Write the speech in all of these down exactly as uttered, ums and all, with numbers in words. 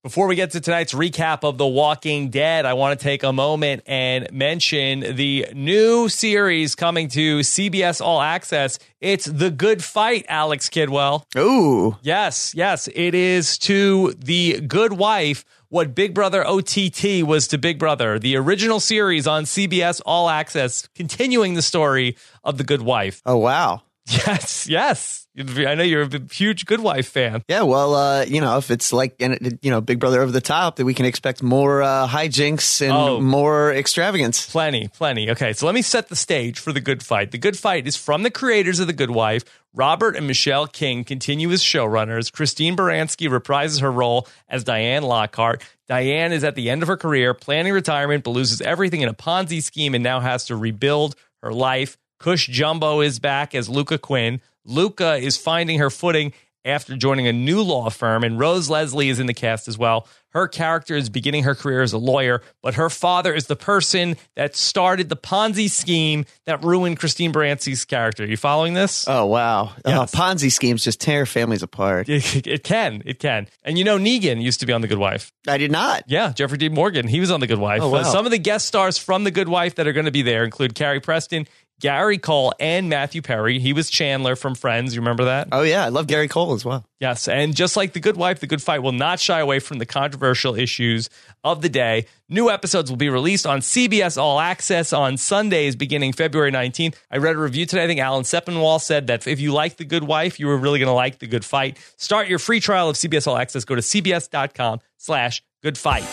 Before we get to tonight's recap of The Walking Dead, I want to take a moment and mention the new series coming to C B S All Access. It's The Good Fight, Alex Kidwell. Ooh. Yes, yes. It is to The Good Wife what Big Brother O T T was to Big Brother, the original series on C B S All Access, continuing the story of The Good Wife. Oh, wow. Yes, yes. I know you're a huge Good Wife fan. Yeah, well, uh, you know, if it's like, you know, Big Brother over the top, then we can expect more uh, hijinks and oh, more extravagance. Plenty, plenty. Okay, so let me set the stage for The Good Fight. The Good Fight is from the creators of The Good Wife. Robert and Michelle King continue as showrunners. Christine Baranski reprises her role as Diane Lockhart. Diane is at the end of her career, planning retirement, but loses everything in a Ponzi scheme and now has to rebuild her life. Cush Jumbo is back as Luca Quinn. Luca is finding her footing after joining a new law firm, and Rose Leslie is in the cast as well. Her character is beginning her career as a lawyer, but her father is the person that started the Ponzi scheme that ruined Christine Baranski's character. Are you following this? Oh, wow. Yes. Oh, Ponzi schemes just tear families apart. It, it can. It can. And you know, Negan used to be on The Good Wife. I did not. Yeah, Jeffrey D. Morgan. He was on The Good Wife. Oh, wow. Uh, some of the guest stars from The Good Wife that are going to be there include Carrie Preston, Gary Cole, and Matthew Perry. He was Chandler from Friends. You remember that? Oh, yeah. I love Gary Cole as well. Yes. And just like The Good Wife, The Good Fight will not shy away from the controversial issues of the day. New episodes will be released on C B S All Access on Sundays beginning February nineteenth. I read a review today. I think Alan Sepinwall said that if you like The Good Wife, you were really going to like The Good Fight. Start your free trial of C B S All Access. Go to cbs.com slash good fight.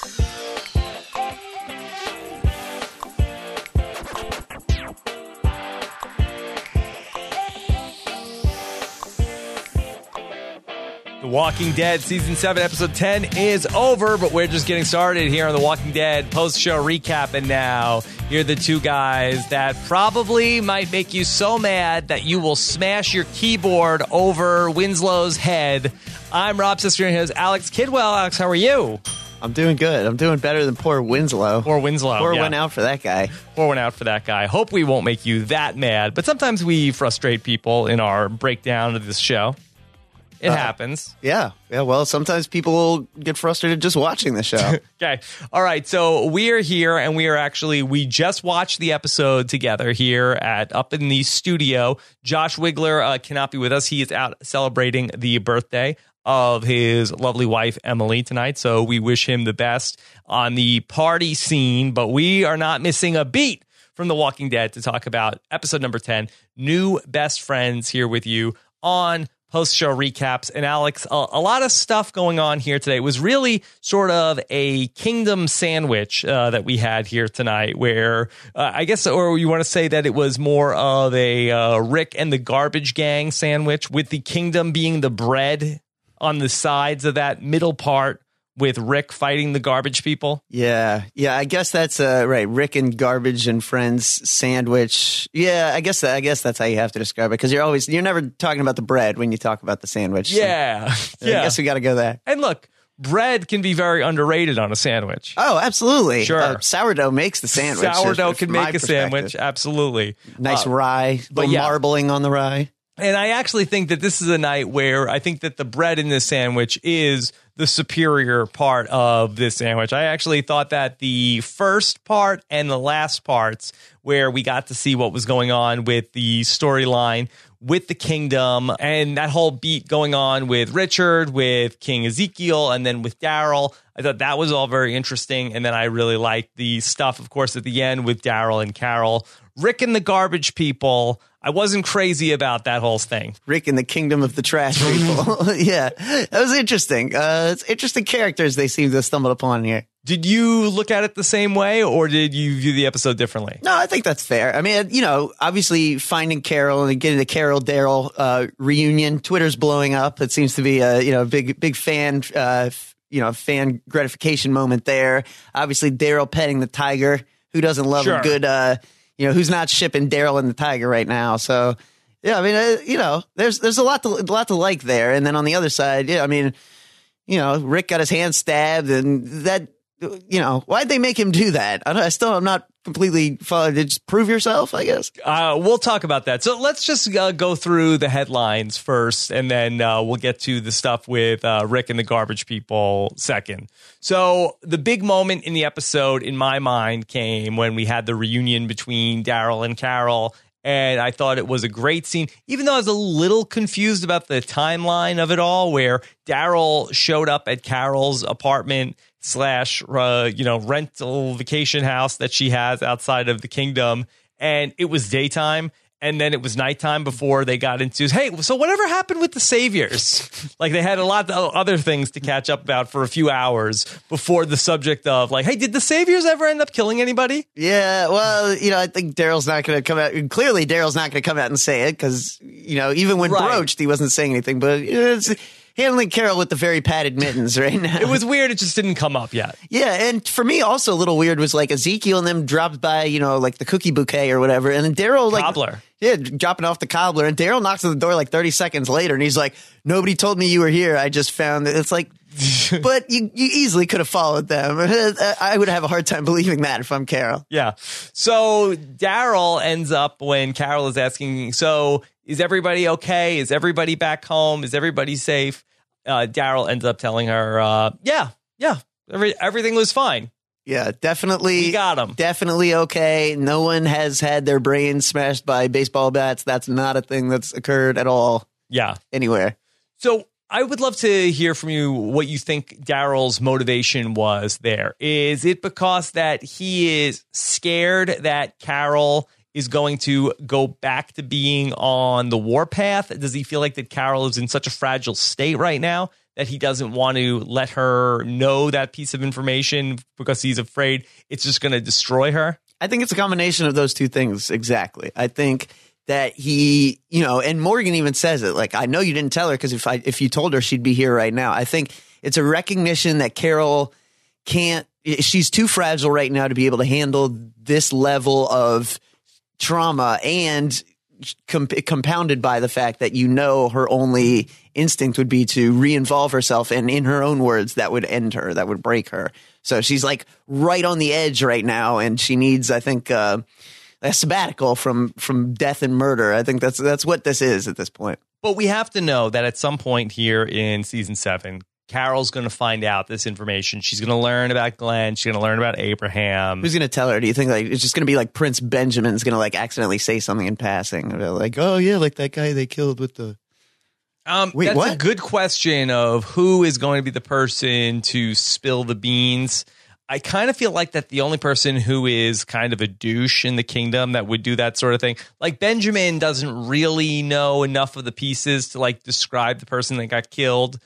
The Walking Dead Season seven, Episode ten is over, but we're just getting started here on The Walking Dead post-show recap. And now, here are the two guys that probably might make you so mad that you will smash your keyboard over Winslow's head. I'm Rob Sister, and here's Alex Kidwell. Alex, how are you? I'm doing good. I'm doing better than poor Winslow. Poor Winslow. Poor yeah. went out for that guy. Poor went out for that guy. Hope we won't make you that mad, but sometimes we frustrate people in our breakdown of this show. It uh, happens. Yeah. Yeah. Well, sometimes people get frustrated just watching the show. Okay. All right. So we are here, and we are actually, we just watched the episode together here at up in the studio. Josh Wigler uh, cannot be with us. He is out celebrating the birthday of his lovely wife, Emily, tonight. So we wish him the best on the party scene, but we are not missing a beat from The Walking Dead to talk about episode number ten, New Best Friends, here with you on post-show recaps. And Alex, a, a lot of stuff going on here today. It was really sort of a kingdom sandwich uh, that we had here tonight, where uh, I guess, or you want to say that it was more of a uh, Rick and the Garbage Gang sandwich, with the kingdom being the bread on the sides of that middle part, with Rick fighting the garbage people. Yeah. Yeah. I guess that's uh, right. Rick and Garbage and Friends sandwich. Yeah. I guess that, I guess that's how you have to describe it, because you're always, you're never talking about the bread when you talk about the sandwich. Yeah. So, yeah. I guess we got to go there. And look, bread can be very underrated on a sandwich. Oh, absolutely. Sure. Uh, sourdough makes the sandwich. Sourdough can make a sandwich. Absolutely. Nice uh, rye, but yeah. marbling on the rye. And I actually think that this is a night where I think that the bread in this sandwich is the superior part of this sandwich. I actually thought that the first part and the last parts, where we got to see what was going on with the storyline with the kingdom and that whole beat going on with Richard, with King Ezekiel, and then with Daryl, I thought that was all very interesting. And then I really liked the stuff, of course, at the end with Daryl and Carol. Rick and the Garbage People, I wasn't crazy about that whole thing. Rick and the Kingdom of the Trash People. Yeah, that was interesting. Uh, it's interesting characters they seem to stumble upon here. Did you look at it the same way, or did you view the episode differently? No, I think that's fair. I mean, you know, obviously finding Carol and getting the Carol Daryl uh, reunion, Twitter's blowing up. It seems to be a you know big big fan uh, you know fan gratification moment there. Obviously, Daryl petting the tiger. Who doesn't love sure. a good uh, you know who's not shipping Daryl and the tiger right now? So yeah, I mean, uh, you know, there's there's a lot to a lot to like there. And then on the other side, yeah, I mean, you know, Rick got his hand stabbed, and that. you know, why'd they make him do that? I, I still am not completely followed. Just prove yourself, I guess. Uh, we'll talk about that. So let's just uh, go through the headlines first, and then uh, we'll get to the stuff with uh, Rick and the garbage people second. So the big moment in the episode, in my mind, came when we had the reunion between Daryl and Carol. And I thought it was a great scene, even though I was a little confused about the timeline of it all, where Daryl showed up at Carol's apartment slash, uh, you know, rental vacation house that she has outside of the kingdom. And it was daytime. And then it was nighttime before they got into, hey, so whatever happened with the Saviors? Like, they had a lot of other things to catch up about for a few hours before the subject of, like, hey, did the Saviors ever end up killing anybody? Yeah, well, you know, I think Daryl's not going to come out. Clearly, Daryl's not going to come out and say it because, you know, even when Right. broached, he wasn't saying anything. But it's handling Carol with the very padded mittens right now. It was weird. It just didn't come up yet. Yeah, and for me, also a little weird was like Ezekiel and them dropped by, you know, like the cookie bouquet or whatever, and then Daryl like Cobbler. Yeah, dropping off the cobbler, and Daryl knocks on the door like thirty seconds later, and he's like, "Nobody told me you were here. I just found it." It's like, but you you easily could have followed them. I would have a hard time believing that if I'm Carol. Yeah. So Daryl ends up when Carol is asking, so is everybody okay? Is everybody back home? Is everybody safe? Uh, Daryl ends up telling her, uh, yeah, yeah, every, everything was fine. Yeah, definitely. We got him. Definitely okay. No one has had their brains smashed by baseball bats. That's not a thing that's occurred at all. Yeah. Anywhere. So I would love to hear from you what you think Daryl's motivation was there. Is it because that he is scared that Carol is going to go back to being on the warpath? Does he feel like that Carol is in such a fragile state right now that he doesn't want to let her know that piece of information because he's afraid it's just going to destroy her? I think it's a combination of those two things. Exactly. I think that he, you know, and Morgan even says it, like, I know you didn't tell her because if I, if you told her, she'd be here right now. I think it's a recognition that Carol can't, she's too fragile right now to be able to handle this level of trauma, and com- compounded by the fact that, you know, her only instinct would be to re-involve herself, and in her own words, that would end her, that would break her. So she's like right on the edge right now, and she needs, I think, uh, a sabbatical from from death and murder. I think that's that's what this is at this point. But we have to know that at some point here in season seven, Carol's going to find out this information. She's going to learn about Glenn. She's going to learn about Abraham. Who's going to tell her? Do you think like it's just going to be like Prince Benjamin's going to like accidentally say something in passing? Like, oh yeah, like that guy they killed with the... Um, Wait, that's what? a good question of who is going to be the person to spill the beans. I kind of feel like that the only person who is kind of a douche in the kingdom that would do that sort of thing, like Benjamin doesn't really know enough of the pieces to like describe the person that got killed.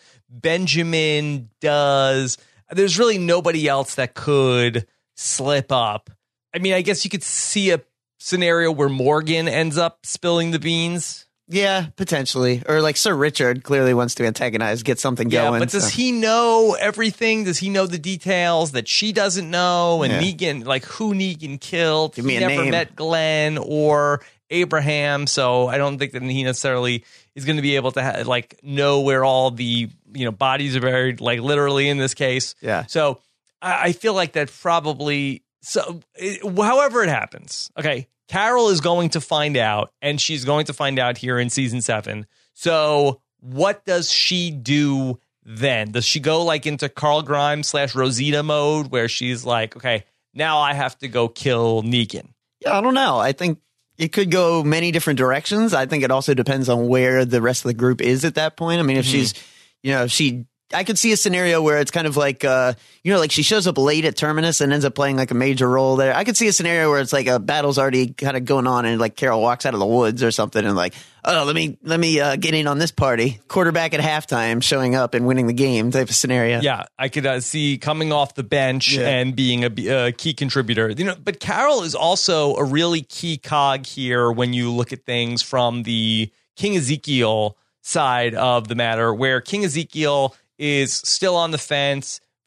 Benjamin does. There's really nobody else that could slip up. I mean, I guess you could see a scenario where Morgan ends up spilling the beans. Yeah, potentially. Or like Sir Richard clearly wants to antagonize, get something Yeah, going. but does so. he know everything? Does he know the details that she doesn't know? And Yeah. Negan, like who Negan killed? Give me he a never name. met Glenn or Abraham, so I don't think that he necessarily is going to be able to ha- like know where all the you know bodies are buried, like literally in this case. Yeah. So I, I feel like that probably. So it, however it happens, okay. Carol is going to find out, and she's going to find out here in season seven. So what does she do then? Does she go like into Carl Grimes slash Rosita mode where she's like, okay, now I have to go kill Negan? Yeah, I don't know. I think it could go many different directions. I think it also depends on where the rest of the group is at that point. I mean, if Mhm. she's, you know, she, I could see a scenario where it's kind of like, uh, you know, like she shows up late at Terminus and ends up playing like a major role there. I could see a scenario where it's like a battle's already kind of going on and like Carol walks out of the woods or something and like, oh, let me, let me uh, get in on this party. Quarterback at halftime showing up and winning the game type of scenario. Yeah, I could uh, see coming off the bench Yeah. and being a uh, key contributor. You know, but Carol is also a really key cog here when you look at things from the King Ezekiel side of the matter, where King Ezekiel is still on the fence,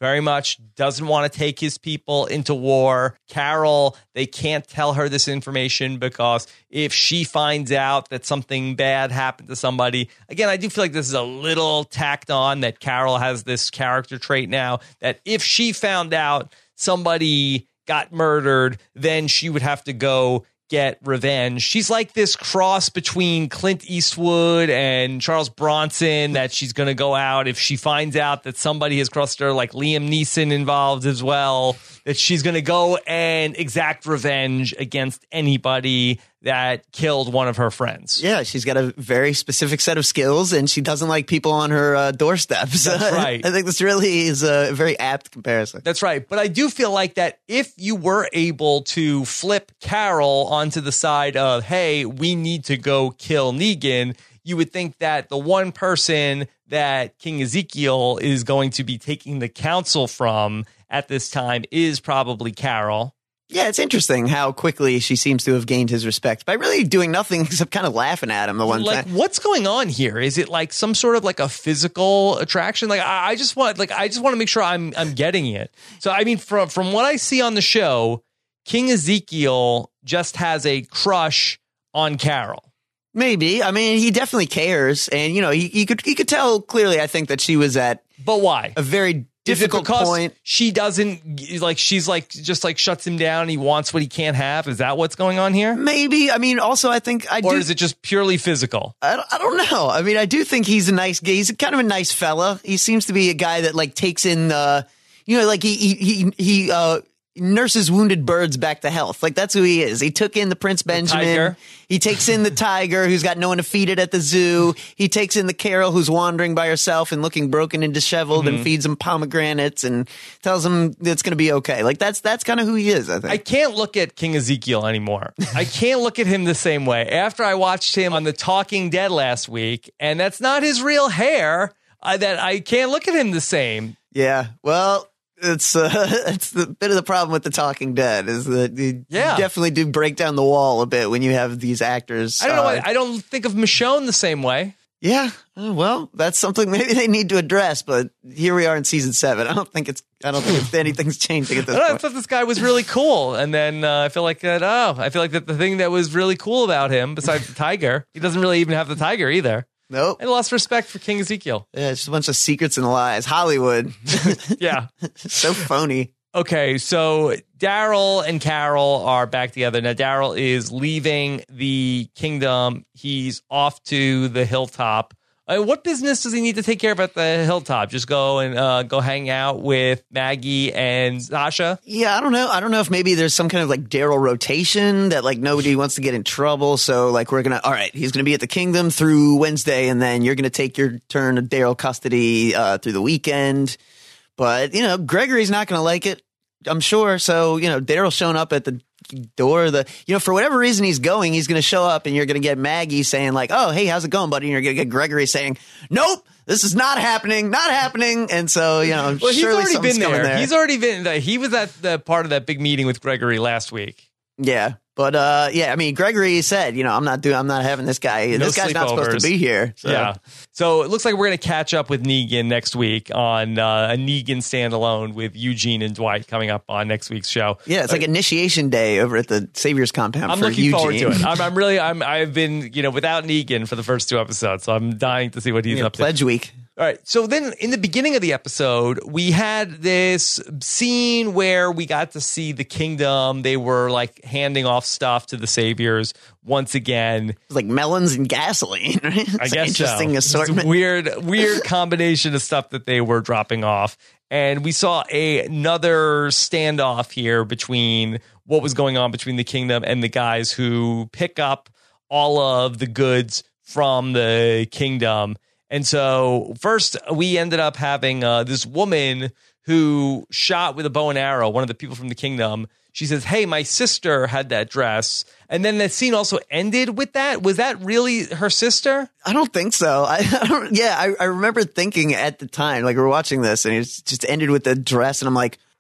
very much doesn't want to take his people into war. Carol, they can't tell her this information because if she finds out that something bad happened to somebody, again, I do feel like this is a little tacked on that Carol has this character trait now that if she found out somebody got murdered, then she would have to go get revenge. She's like this cross between Clint Eastwood and Charles Bronson that she's going to go out if she finds out that somebody has crossed her, like Liam Neeson involved as well, that she's going to go and exact revenge against anybody that killed one of her friends. Yeah, she's got a very specific set of skills, and she doesn't like people on her uh, doorsteps. That's right. I think this really is a very apt comparison. That's right. But I do feel like that if you were able to flip Carol onto the side of, hey, we need to go kill Negan, you would think that the one person that King Ezekiel is going to be taking the counsel from at this time is probably Carol. Yeah, it's interesting how quickly she seems to have gained his respect by really doing nothing except kind of laughing at him the one like, time. What's going on here? Is it like some sort of like a physical attraction? Like I, I just want, like I just want to make sure I'm I'm getting it. So I mean, from from what I see on the show, King Ezekiel just has a crush on Carol. Maybe. I mean, he definitely cares, and you know, he, he could he could tell clearly. I think that she was at, but why? A very difficult point. She doesn't like. She's like just like shuts him down. He wants what he can't have. Is that what's going on here? Maybe. I mean, also, I think I. Or do, is it just purely physical? I don't, I don't know. I mean, I do think he's a nice guy. He's kind of a nice fella. He seems to be a guy that like takes in the, you know, like he he he, he uh. nurses wounded birds back to health. Like that's who he is. He took in the Prince Benjamin. The he takes in the tiger who's got no one to feed it at the zoo. He takes in the Carol who's wandering by herself and looking broken and disheveled mm-hmm. and feeds him pomegranates and tells him it's going to be okay. Like that's that's kind of who he is, I think. I can't look at King Ezekiel anymore. I can't look at him the same way. After I watched him on The Talking Dead last week, and that's not his real hair, uh, that I can't look at him the same. Yeah. Well, It's uh, it's the bit of the problem with The Talking Dead is that you yeah. definitely do break down the wall a bit when you have these actors. I don't know. Uh, I don't think of Michonne the same way. Yeah, uh, well, that's something maybe they need to address. But here we are in season seven. I don't think it's. I don't think it's, anything's changing at this I, know, point. I thought this guy was really cool, and then uh, I feel like that. Oh, I feel like that the thing that was really cool about him, besides the tiger, he doesn't really even have the tiger either. Nope. I lost respect for King Ezekiel. Yeah, it's just a bunch of secrets and lies. Hollywood. Yeah. So phony. Okay, so Daryl and Carol are back together. Now, Daryl is leaving the kingdom. He's off to the hilltop. Uh, what business does he need to take care of at the hilltop? Just go and uh, go hang out with Maggie and Sasha? Yeah, I don't know. I don't know if maybe there's some kind of like Daryl rotation that like nobody wants to get in trouble. So like we're going to, all right, he's going to be at the kingdom through Wednesday and then you're going to take your turn of Daryl custody uh, through the weekend. But, you know, Gregory's not going to like it, I'm sure. So, you know, Daryl showing up at the door, the, you know, for whatever reason he's going, he's going to show up and you're going to get Maggie saying like, oh, hey, how's it going, buddy? And you're going to get Gregory saying, nope, this is not happening, not happening. And so, you know, well, he's already been there. there. He's already been, he was at the part of that big meeting with Gregory last week. Yeah. But, uh, yeah, I mean, Gregory said, you know, I'm not doing, I'm not having this guy. No this guy's not supposed to be here. So. Yeah. So it looks like we're going to catch up with Negan next week on uh, a Negan standalone with Eugene and Dwight coming up on next week's show. Yeah, it's like initiation day over at the Savior's compound. I'm for looking Eugene. forward to it. I'm, I'm really, I'm, I've been, you know, without Negan for the first two episodes, so I'm dying to see what he's yeah, up pledge to. Pledge week. All right. So then in the beginning of the episode, we had this scene where we got to see the kingdom. They were like handing off stuff to the saviors once again. It's like melons and gasoline, right? It's I guess interesting so. assortment. It's a weird, weird combination of stuff that they were dropping off. And we saw a, another standoff here between what was going on between the kingdom and the guys who pick up all of the goods from the kingdom. And so first we ended up having uh, this woman who shot with a bow and arrow, one of the people from the kingdom. She says, hey, my sister had that dress. And then the scene also ended with that. Was that really her sister? I don't think so. I, I don't, yeah, I, I remember thinking at the time, like we were watching this and it just ended with the dress. And I'm like,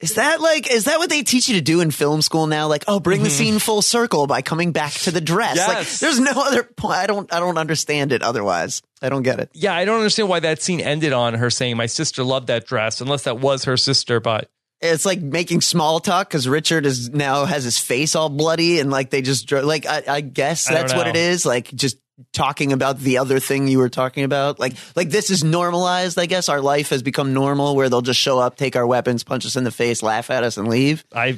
Is that like, is that what they teach you to do in film school now? Like, oh, bring the scene full circle by coming back to the dress. Yes. Like, there's no other point. I don't, I don't understand it otherwise. I don't get it. Yeah, I don't understand why that scene ended on her saying, my sister loved that dress, unless that was her sister, but. It's like making small talk because Richard is now has his face all bloody and like they just, dro- like, I, I guess that's I what it is. Like, just talking about the other thing you were talking about. Like, like this is normalized, I guess. Our life has become normal where they'll just show up, take our weapons, punch us in the face, laugh at us, and leave. I,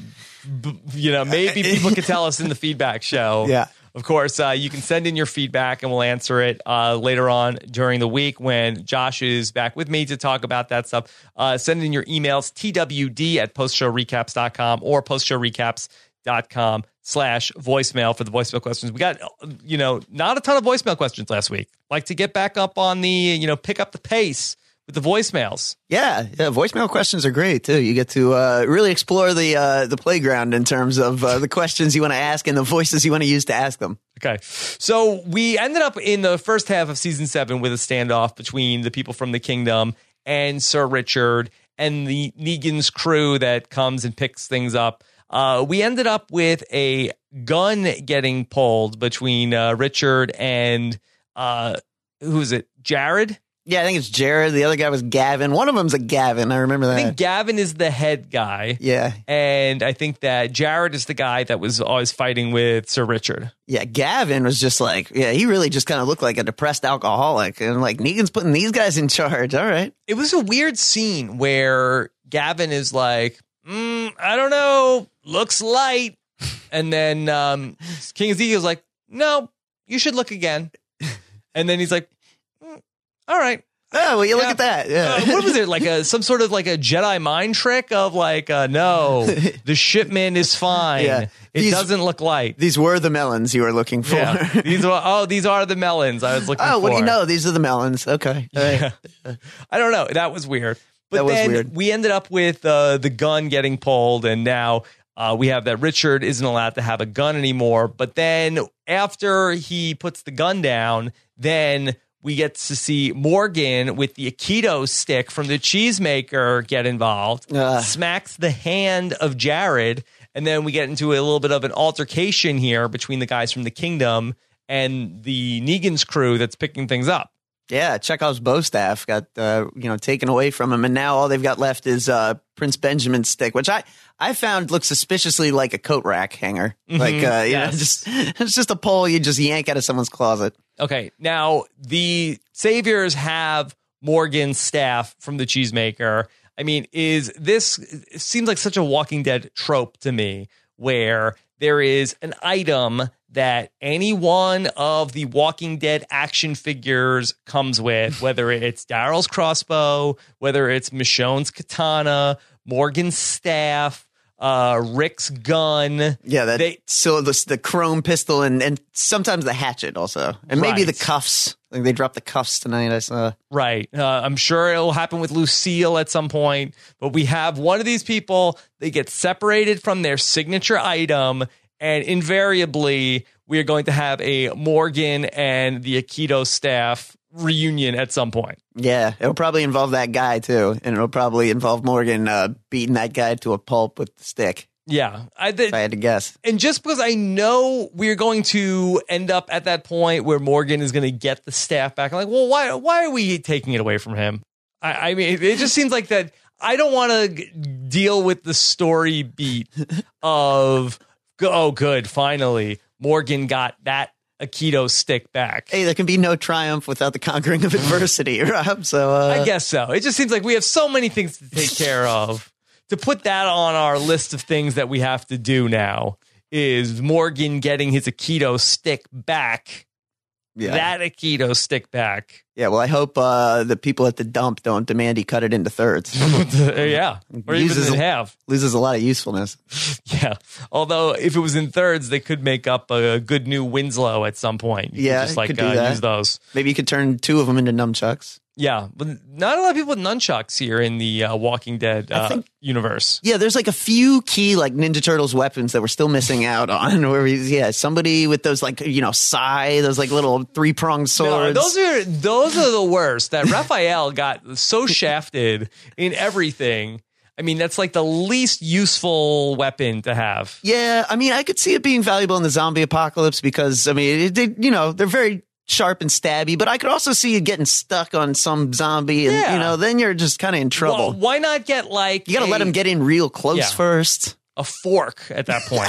you know, maybe people could tell us in the feedback show. Yeah. Of course, uh, you can send in your feedback and we'll answer it uh, later on during the week when Josh is back with me to talk about that stuff. Uh, send in your emails, T W D at postshowrecaps dot com or postshowrecaps.com slash voicemail for the voicemail questions. We got, you know, not a ton of voicemail questions last week. Like to get back up on the, you know, pick up the pace with the voicemails. Yeah, yeah, voicemail questions are great too. You get to uh, really explore the uh, the playground in terms of uh, the questions you want to ask and the voices you want to use to ask them. Okay, so we ended up in the first half of season seven with a standoff between the people from the kingdom and Sir Richard and the Negan's crew that comes and picks things up. Uh, we ended up with a gun getting pulled between uh, Richard and uh, who is it? Jared? Yeah, I think it's Jared. The other guy was Gavin. One of them's a Gavin. I remember that. I think Gavin is the head guy. Yeah. And I think that Jared is the guy that was always fighting with Sir Richard. Yeah, Gavin was just like, yeah, he really just kind of looked like a depressed alcoholic. And like, Negan's putting these guys in charge. All right. It was a weird scene where Gavin is like, mm, I don't know, looks light. And then um, King Ezekiel's like, no, you should look again. And then he's like, mm, all right. Oh, well, you yeah. look at that. Yeah. Uh, what was it? Like a some sort of like a Jedi mind trick of like, uh, no, the shipment is fine. Yeah. It These- doesn't look light. These were the melons you were looking for. Yeah. These are oh, these are the melons I was looking oh, for. what do you know? These are the melons. Okay. All right. Yeah. I don't know. That was weird. But That was then weird. we ended up with uh, the gun getting pulled, and now uh, we have that Richard isn't allowed to have a gun anymore. But then after he puts the gun down, then we get to see Morgan with the Aikido stick from the cheesemaker get involved, Ugh. smacks the hand of Jared, and then we get into a little bit of an altercation here between the guys from the kingdom and the Negan's crew that's picking things up. Yeah, Chekhov's bow staff got uh, you know taken away from him, and now all they've got left is uh, Prince Benjamin's stick, which I, I found looks suspiciously like a coat rack hanger. Mm-hmm. Like uh, you Yes. know, just it's just a pole you just yank out of someone's closet. Okay, now the Saviors have Morgan's staff from the cheesemaker. I mean, is this it seems like such a Walking Dead trope to me, where there is an item that any one of the Walking Dead action figures comes with, whether it's Daryl's crossbow, whether it's Michonne's katana, Morgan's staff, uh, Rick's gun. Yeah, that They- so the the chrome pistol and and sometimes the hatchet also, and maybe Right. the cuffs. Like they dropped the cuffs tonight. I saw. Right. Uh, I'm sure it'll happen with Lucille at some point, but we have one of these people, they get separated from their signature item, and invariably we are going to have a Morgan and the Aikido staff reunion at some point. Yeah, it'll probably involve that guy too, and it'll probably involve Morgan uh, beating that guy to a pulp with the stick. Yeah. I, th- If I had to guess. and just because I know we're going to end up at that point where Morgan is going to get the staff back, I'm like, well, why why are we taking it away from him? I, I mean, it just seems like that I don't want to g- deal with the story beat of, oh, good, finally, Morgan got that Aikido stick back. Hey, there can be no triumph without the conquering of adversity, Rob. So uh, I guess so. It just seems like we have so many things to take care of. To put that on our list of things that we have to do now is Morgan getting his Aikido stick back. yeah, That Aikido stick back. yeah. Well, I hope uh, the people at the dump don't demand he cut it into thirds. Yeah. Or even Uses in a- half. Loses a lot of usefulness. Yeah. Although if it was in thirds, they could make up a good new Winslow at some point. You could Yeah, just like could do uh, that. use those. Maybe you could turn two of them into nunchucks. Yeah. But not a lot of people with nunchucks here in the uh, Walking Dead uh, think- universe. Yeah, there's like a few key like Ninja Turtles weapons that we're still missing out on. Where we, yeah, somebody with those like you know sai, those like little three pronged No, swords. those are those are the worst. That Raphael got so shafted in everything. I mean, that's like the least useful weapon to have. Yeah, I mean, I could see it being valuable in the zombie apocalypse because, I mean, it, it, you know, they're very sharp and stabby, but I could also see you getting stuck on some zombie and, Yeah. you know, then you're just kind of in trouble. Well, why not get like You got to a- let them get in real close Yeah. first. a fork at that point.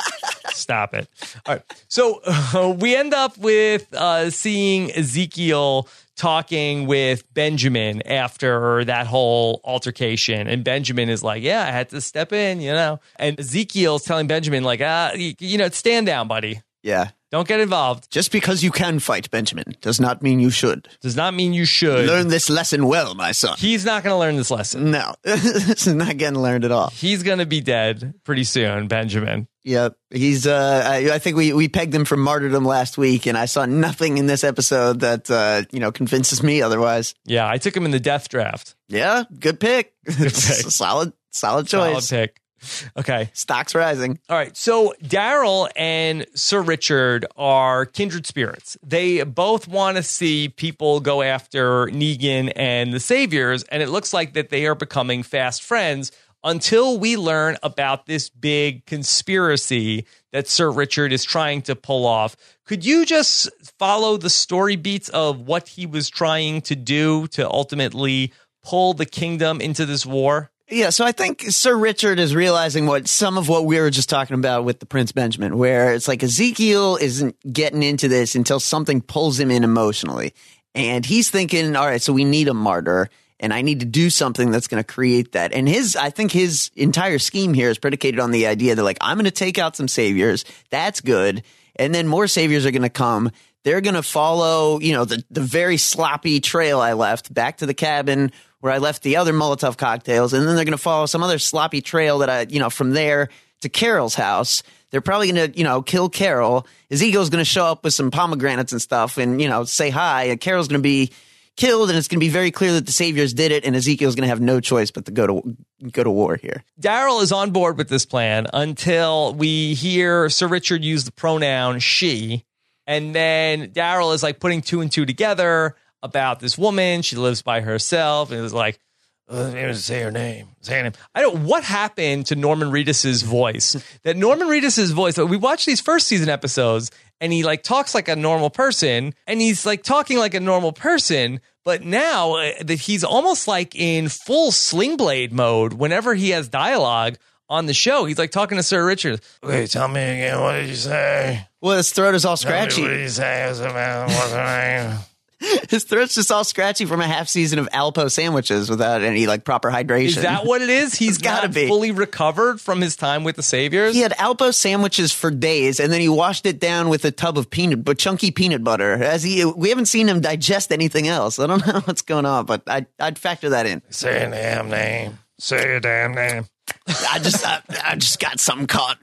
Stop it. All right. So uh, we end up with uh, seeing Ezekiel talking with Benjamin after that whole altercation. And Benjamin is like, yeah, I had to step in, you know. And Ezekiel's telling Benjamin, like, ah, you, you know, stand down, buddy. Yeah. Don't get involved. Just because you can fight, Benjamin, does not mean you should. Does not mean you should. Learn this lesson well, my son. He's not going to learn this lesson. No, this is not getting learned at all. He's going to be dead pretty soon, Benjamin. Yep. He's, uh, I, I think we, we pegged him for martyrdom last week, and I saw nothing in this episode that, uh, you know, convinces me otherwise. Yeah, I took him in the death draft. Yeah, good pick. Good pick. solid, solid choice. Solid pick. Okay. Stock's rising. All right. So Daryl and Sir Richard are kindred spirits. They both want to see people go after Negan and the Saviors, and it looks like that they are becoming fast friends until we learn about this big conspiracy that Sir Richard is trying to pull off. Could you just follow the story beats of what he was trying to do to ultimately pull the kingdom into this war? Yeah, so I think Sir Richard is realizing what some of what we were just talking about with the Prince Benjamin, where it's like Ezekiel isn't getting into this until something pulls him in emotionally. And he's thinking, all right, so we need a martyr, and I need to do something that's going to create that. And his, I think his entire scheme here is predicated on the idea that, like, I'm going to take out some saviors. That's good. And then more saviors are going to come. They're going to follow, you know, the, the very sloppy trail I left back to the cabin where I left the other Molotov cocktails. And then they're going to follow some other sloppy trail that I, you know, from there to Carol's house. They're probably going to, you know, kill Carol. Ezekiel's going to show up with some pomegranates and stuff and, you know, say hi. And Carol's going to be killed. And it's going to be very clear that the saviors did it. And Ezekiel's going to have no choice but to go to go to war here. Daryl is on board with this plan until we hear Sir Richard use the pronoun she. And then Daryl is like putting two and two together about this woman. She lives by herself. And it was like, oh, say her name. Say her name. I don't. What happened to Norman Reedus's voice? That Norman Reedus's voice. We watched these first season episodes, and he like talks like a normal person, and he's like talking like a normal person. But now uh, that he's almost like in full Sling Blade mode. Whenever he has dialogue on the show, he's like talking to Sir Richard. Okay, tell me again. What did you say? Well, his throat is all scratchy. What did you say? What's her name? His throat's just all scratchy from a half season of Alpo sandwiches without any like proper hydration. Is that what it is? He's gotta not be. fully recovered from his time with the Saviors? He had Alpo sandwiches for days, and then he washed it down with a tub of peanut, but chunky peanut butter. As he, we haven't seen him digest anything else. I don't know what's going on, but I'd, I'd factor that in. Say your damn name. Say your damn name. I just, I, I just got something caught.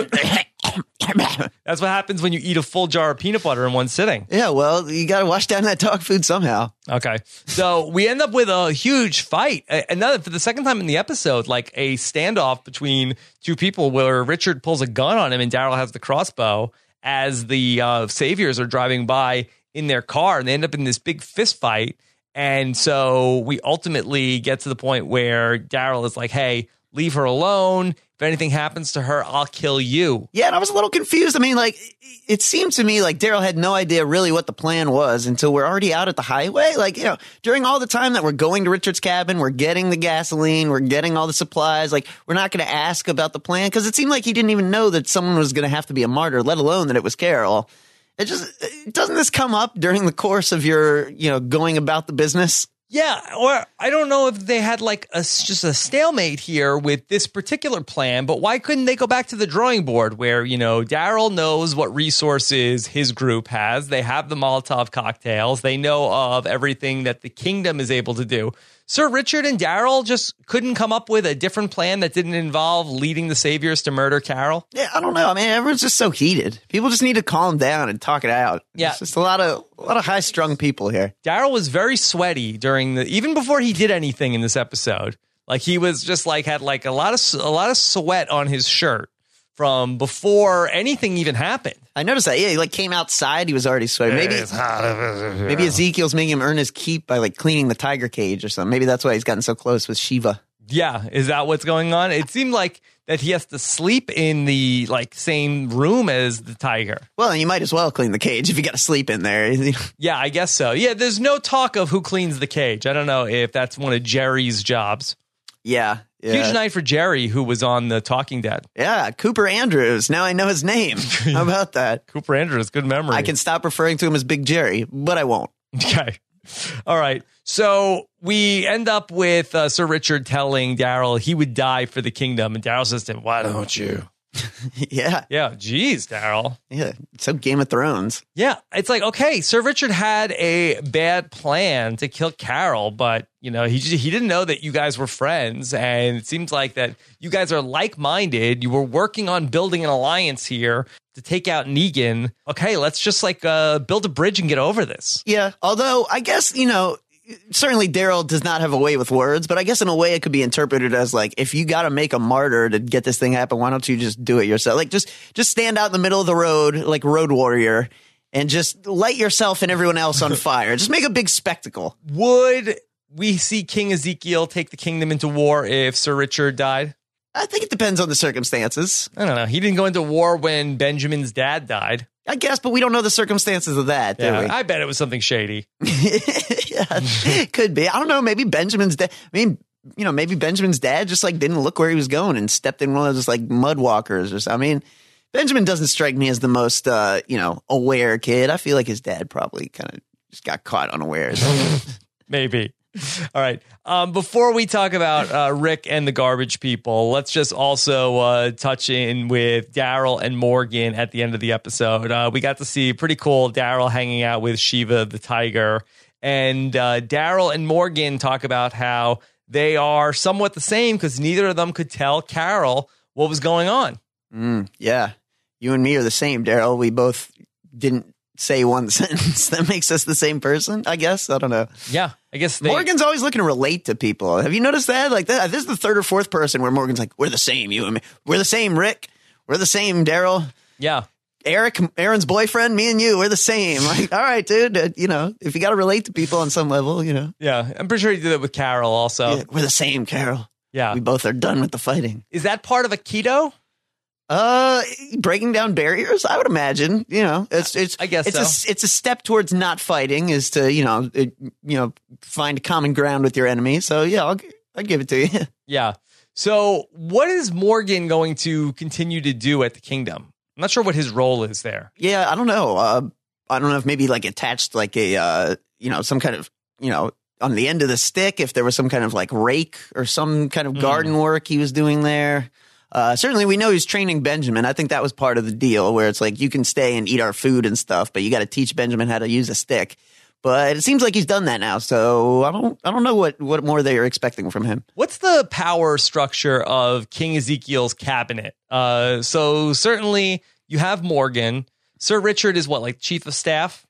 That's what happens when you eat a full jar of peanut butter in one sitting. Yeah, well, you got to wash down that dog food somehow. Okay. So we end up with a huge fight. Another, for the second time in the episode, like a standoff between two people where Richard pulls a gun on him and Daryl has the crossbow as the uh, Saviors are driving by in their car, and they end up in this big fist fight. And so we ultimately get to the point where Daryl is like, hey, leave her alone. If anything happens to her, I'll kill you. Yeah, and I was a little confused. I mean, like, it seemed to me like Daryl had no idea really what the plan was until we're already out at the highway. Like, you know, during all the time that we're going to Richard's cabin, we're getting the gasoline, we're getting all the supplies. Like, we're not going to ask about the plan because it seemed like he didn't even know that someone was going to have to be a martyr, let alone that it was Carol. It just, doesn't this come up during the course of your, you know, going about the business? Yeah, or I don't know if they had like a, just a stalemate here with this particular plan, but why couldn't they go back to the drawing board where, you know, Daryl knows what resources his group has. They have the Molotov cocktails. They know of everything that the kingdom is able to do. Sir Richard and Daryl just couldn't come up with a different plan that didn't involve leading the Saviors to murder Carol. Yeah, I don't know. I mean, everyone's just so heated. People just need to calm down and talk it out. Yeah. It's just a lot of a lot of high strung people here. Daryl was very sweaty during the, even before he did anything in this episode. Like he was just like had like a lot of a lot of sweat on his shirt from before anything even happened. I noticed that. Yeah, he like came outside. He was already sweating. Maybe It's hot. maybe Ezekiel's making him earn his keep by like cleaning the tiger cage or something. Maybe that's why he's gotten so close with Shiva. Yeah, is that what's going on? It seemed like that he has to sleep in the like same room as the tiger. Well, you might as well clean the cage if you got to sleep in there. Yeah, I guess so. Yeah, there's no talk of who cleans the cage. I don't know if that's one of Jerry's jobs. Yeah. yeah. Huge night for Jerry, who was on The Talking Dead. Yeah, Cooper Andrews. Now I know his name. How about that? Cooper Andrews, good memory. I can stop referring to him as Big Jerry, but I won't. Okay. All right. So we end up with uh, Sir Richard telling Daryl he would die for the kingdom. And Daryl says to him, why don't you? yeah. Yeah. Geez, Daryl. Yeah. So Game of Thrones. Yeah. It's like, okay, Sir Richard had a bad plan to kill Carol, but, you know, he he didn't know that you guys were friends. And it seems like that you guys are like-minded. You were working on building an alliance here to take out Negan. Okay, let's just like uh, build a bridge and get over this. Yeah. Although I guess, you know, certainly Daryl does not have a way with words, but I guess in a way it could be interpreted as like, if you got to make a martyr to get this thing happen, why don't you just do it yourself? Like just, just stand out in the middle of the road, like Road Warrior, and just light yourself and everyone else on fire. Just make a big spectacle. Would we see King Ezekiel take the kingdom into war if Sir Richard died? I think it depends on the circumstances. I don't know. He didn't go into war when Benjamin's dad died. I guess, but we don't know the circumstances of that, do Yeah, we? I bet it was something shady. Yeah, could be. I don't know. Maybe Benjamin's dad. I mean, you know, maybe Benjamin's dad just like didn't look where he was going and stepped in one of those like mud walkers or something. I mean, Benjamin doesn't strike me as the most, uh, you know, aware kid. I feel like his dad probably kind of just got caught unawares. Maybe. All right. Um, before we talk about uh, Rick and the garbage people, let's just also uh, touch in with Daryl and Morgan at the end of the episode. Uh, we got to see pretty cool Daryl hanging out with Shiva the tiger. And uh, Daryl and Morgan talk about how they are somewhat the same because neither of them could tell Carol what was going on. Mm, yeah. You and me are the same, Daryl. We both didn't say one sentence. That makes us the same person, I guess. I don't know. Yeah, I guess they- Morgan's always looking to relate to people. Have you noticed that? Like that, this is the third or fourth person where Morgan's like, we're the same, you and me. We're the same, Rick. We're the same, Daryl. Yeah. Eric, Aaron's boyfriend, me and you, we're the same. Like, all right, dude. Uh, you know, if you got to relate to people on some level, you know. Yeah, I'm pretty sure he did it with Carol also. Yeah, we're the same, Carol. Yeah. We both are done with the fighting. Is that part of Aikido? Uh, breaking down barriers, I would imagine. You know, it's it's. I guess it's so. a it's a step towards not fighting, is to you know it, you know find common ground with your enemy. So yeah, I'll I'll give it to you. Yeah. So what is Morgan going to continue to do at the kingdom? I'm not sure what his role is there. Yeah, I don't know. Uh, I don't know if maybe like attached like a uh, you know some kind of you know on the end of the stick, if there was some kind of like rake or some kind of Mm. garden work he was doing there. Uh, certainly we know he's training Benjamin. I think that was part of the deal where it's like, you can stay and eat our food and stuff, but you got to teach Benjamin how to use a stick. But it seems like he's done that now. So I don't, I don't know what, what more they are expecting from him. What's the power structure of King Ezekiel's cabinet? Uh, so certainly you have Morgan. Sir Richard is what, like chief of staff?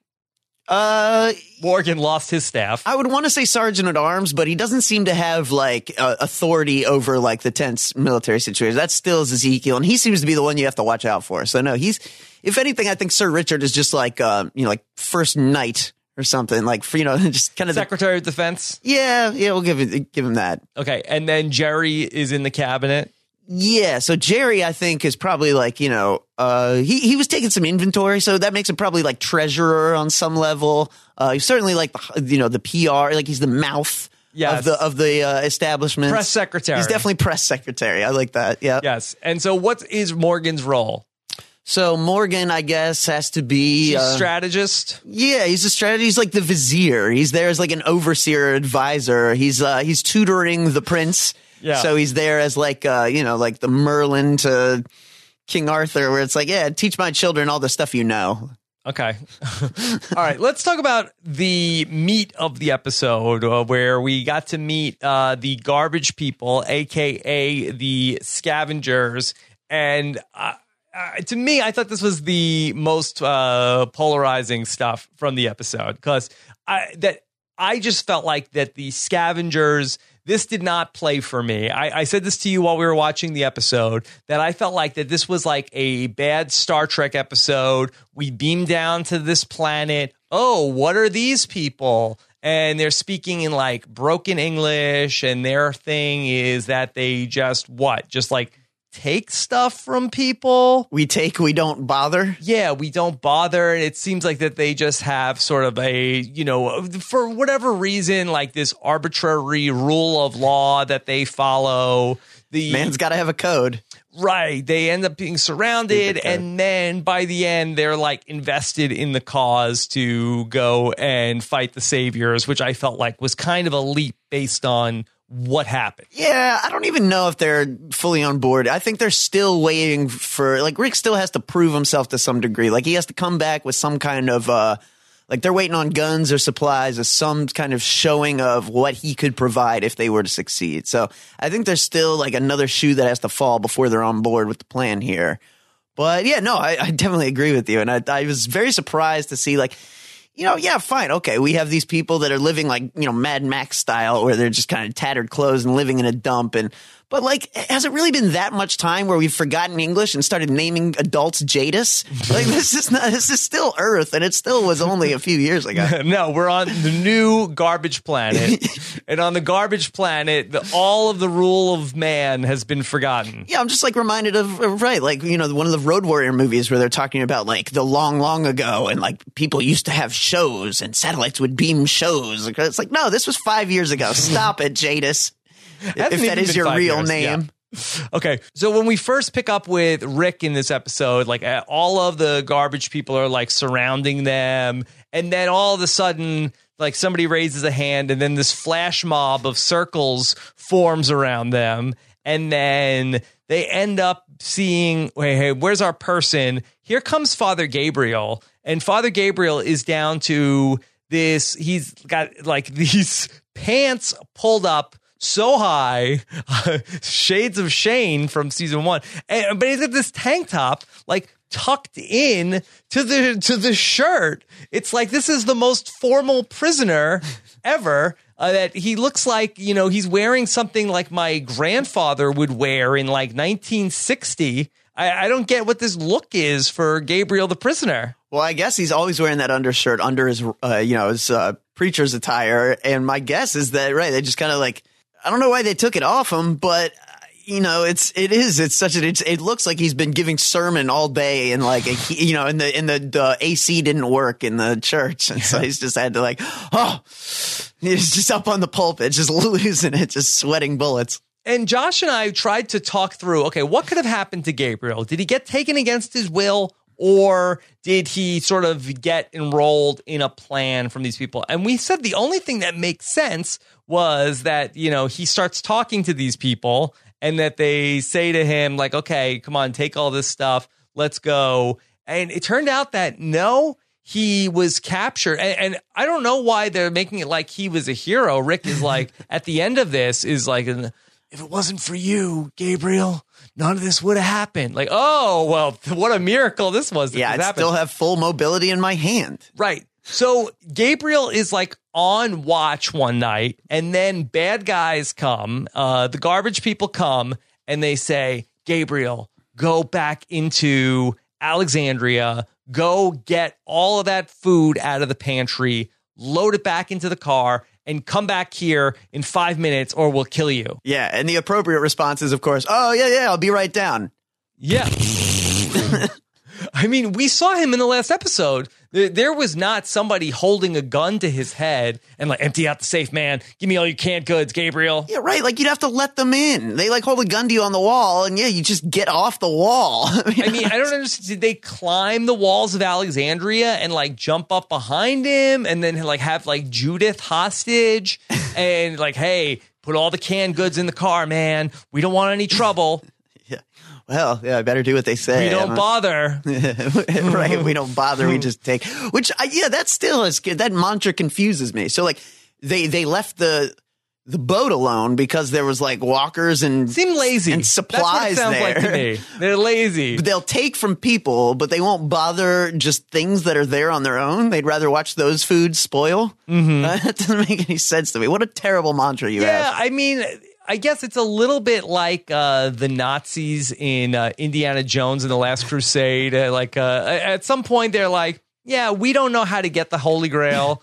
Uh, Morgan lost his staff. I would want to say sergeant at arms, but he doesn't seem to have like uh, authority over like the tense military situation. That still is Ezekiel, and he seems to be the one you have to watch out for. So no, he's, if anything, I think Sir Richard is just like, uh, you know, like first knight or something, like for, you know, just kind of Secretary of Defense. Yeah, yeah, we'll give it, give him that. Okay, and then Jerry is in the cabinet. Yeah, so Jerry, I think, is probably like, you know, uh, he, he was taking some inventory, so that makes him probably like treasurer on some level. Uh, he's certainly like, you know, the P R, like he's the mouth Yes. of the of the uh, establishment. Press secretary. He's definitely press secretary. I like that. Yeah. Yes. And so what is Morgan's role? So Morgan, I guess, has to be She's uh, strategist. Yeah, he's a strategist. He's like the vizier. He's there as like an overseer, advisor. He's uh, he's tutoring the prince. Yeah. So he's there as like, uh, you know, like the Merlin to King Arthur, where it's like, yeah, teach my children all the stuff you know. Okay. All right. Let's talk about the meat of the episode uh, where we got to meet uh, the garbage people, a k a the scavengers. And uh, uh, to me, I thought this was the most uh, polarizing stuff from the episode because I, that I just felt like that the scavengers, this did not play for me. I, I said this to you while we were watching the episode, that I felt like that this was like a bad Star Trek episode. We beam down to this planet. Oh, what are these people? and they're speaking in like broken English, and their thing is that they just what? Just like take stuff from people. We take, we don't bother. Yeah, we don't bother. It seems like that they just have sort of a, you know, for whatever reason, like this arbitrary rule of law that they follow. The man's got to have a code. Right. They end up being surrounded. And then by the end, they're like invested in the cause to go and fight the saviors, which I felt like was kind of a leap based on what happened. Yeah, I don't even know if they're fully on board. I think they're still waiting for, like, Rick still has to prove himself to some degree. Like, he has to come back with some kind of, uh, like, they're waiting on guns or supplies or some kind of showing of what he could provide if they were to succeed. So I think there's still, like, another shoe that has to fall before they're on board with the plan here. But, yeah, no, I, I definitely agree with you. And I, I was very surprised to see, like, you know, yeah, fine. Okay, we have these people that are living like, you know, Mad Max style, where they're just kind of tattered clothes and living in a dump. And but like, has it really been that much time where we've forgotten English and started naming adults Jadis? Like, this is not, this is still Earth, and it still was only a few years ago. No, we're on the new garbage planet, and on the garbage planet, the, all of the rule of man has been forgotten. Yeah, I'm just like reminded of, of right, like, you know, one of the Road Warrior movies where they're talking about like the long, long ago, and like people used to have shows and satellites would beam shows. It's like, no, this was five years ago. Stop it, Jadis. If that is your real years. name. Yeah. Okay, so when we first pick up with Rick in this episode, like uh, all of the garbage people are like surrounding them, and then all of a sudden, like somebody raises a hand, and then this flash mob of circles forms around them, and then they end up seeing, hey, hey, where's our person? Here comes Father Gabriel, and Father Gabriel is down to this. He's got like these pants pulled up so high, uh, shades of Shane from season one, and, but he's got this tank top like tucked in to the to the shirt. It's like this is the most formal prisoner ever. Uh, that he looks like, you know, he's wearing something like my grandfather would wear in like nineteen sixty. I, I don't get what this look is for Gabriel the prisoner. Well, I guess he's always wearing that undershirt under his, uh, you know, his uh, preacher's attire, and my guess is that right, they just kind of like. I don't know why they took it off him, but you know, it's it is it's such a it's, it looks like he's been giving sermon all day, and like a, you know, and the in the, the A C didn't work in the church, and so he's just had to like, oh, he's just up on the pulpit, just losing it, just sweating bullets. And Josh and I tried to talk through, okay, what could have happened to Gabriel? Did he get taken against his will? Or did he sort of get enrolled in a plan from these people? And we said the only thing that makes sense was that, you know, he starts talking to these people and that they say to him, like, okay, come on, take all this stuff. Let's go. And it turned out that no, he was captured. And, and I don't know why they're making it like he was a hero. Rick is like, at the end of this, is like, if it wasn't for you, Gabriel, none of this would have happened. Like, oh, well, what a miracle this was. Yeah, I still have full mobility in my hand. Right. So Gabriel is like on watch one night, and then bad guys come. Uh, the garbage people come, and they say, Gabriel, go back into Alexandria. Go get all of that food out of the pantry, load it back into the car, and come back here in five minutes or we'll kill you. Yeah, and the appropriate response is, of course, oh, yeah, yeah, I'll be right down. Yeah. I mean, we saw him in the last episode. There was not somebody holding a gun to his head and like, empty out the safe, man. Give me all your canned goods, Gabriel. Yeah, right. Like, you'd have to let them in. They like hold a gun to you on the wall, and yeah, you just get off the wall. I mean, I don't understand. Did they climb the walls of Alexandria and like jump up behind him and then like have like Judith hostage and like, hey, put all the canned goods in the car, man. We don't want any trouble. Well, yeah, I better do what they say. We don't bother. Right, we don't bother. We just take. Which, I, yeah, that still is that mantra confuses me. So, like, they they left the the boat alone because there was like walkers and seem lazy and supplies. That's what it sounds there. like to me. They're lazy. But they'll take from people, but they won't bother just things that are there on their own. They'd rather watch those foods spoil. Mm-hmm. Uh, that doesn't make any sense to me. What a terrible mantra you yeah, have. Yeah, I mean. I guess it's a little bit like uh, the Nazis in uh, Indiana Jones and the Last Crusade. Uh, like uh, at some point, they're like, yeah, we don't know how to get the Holy Grail,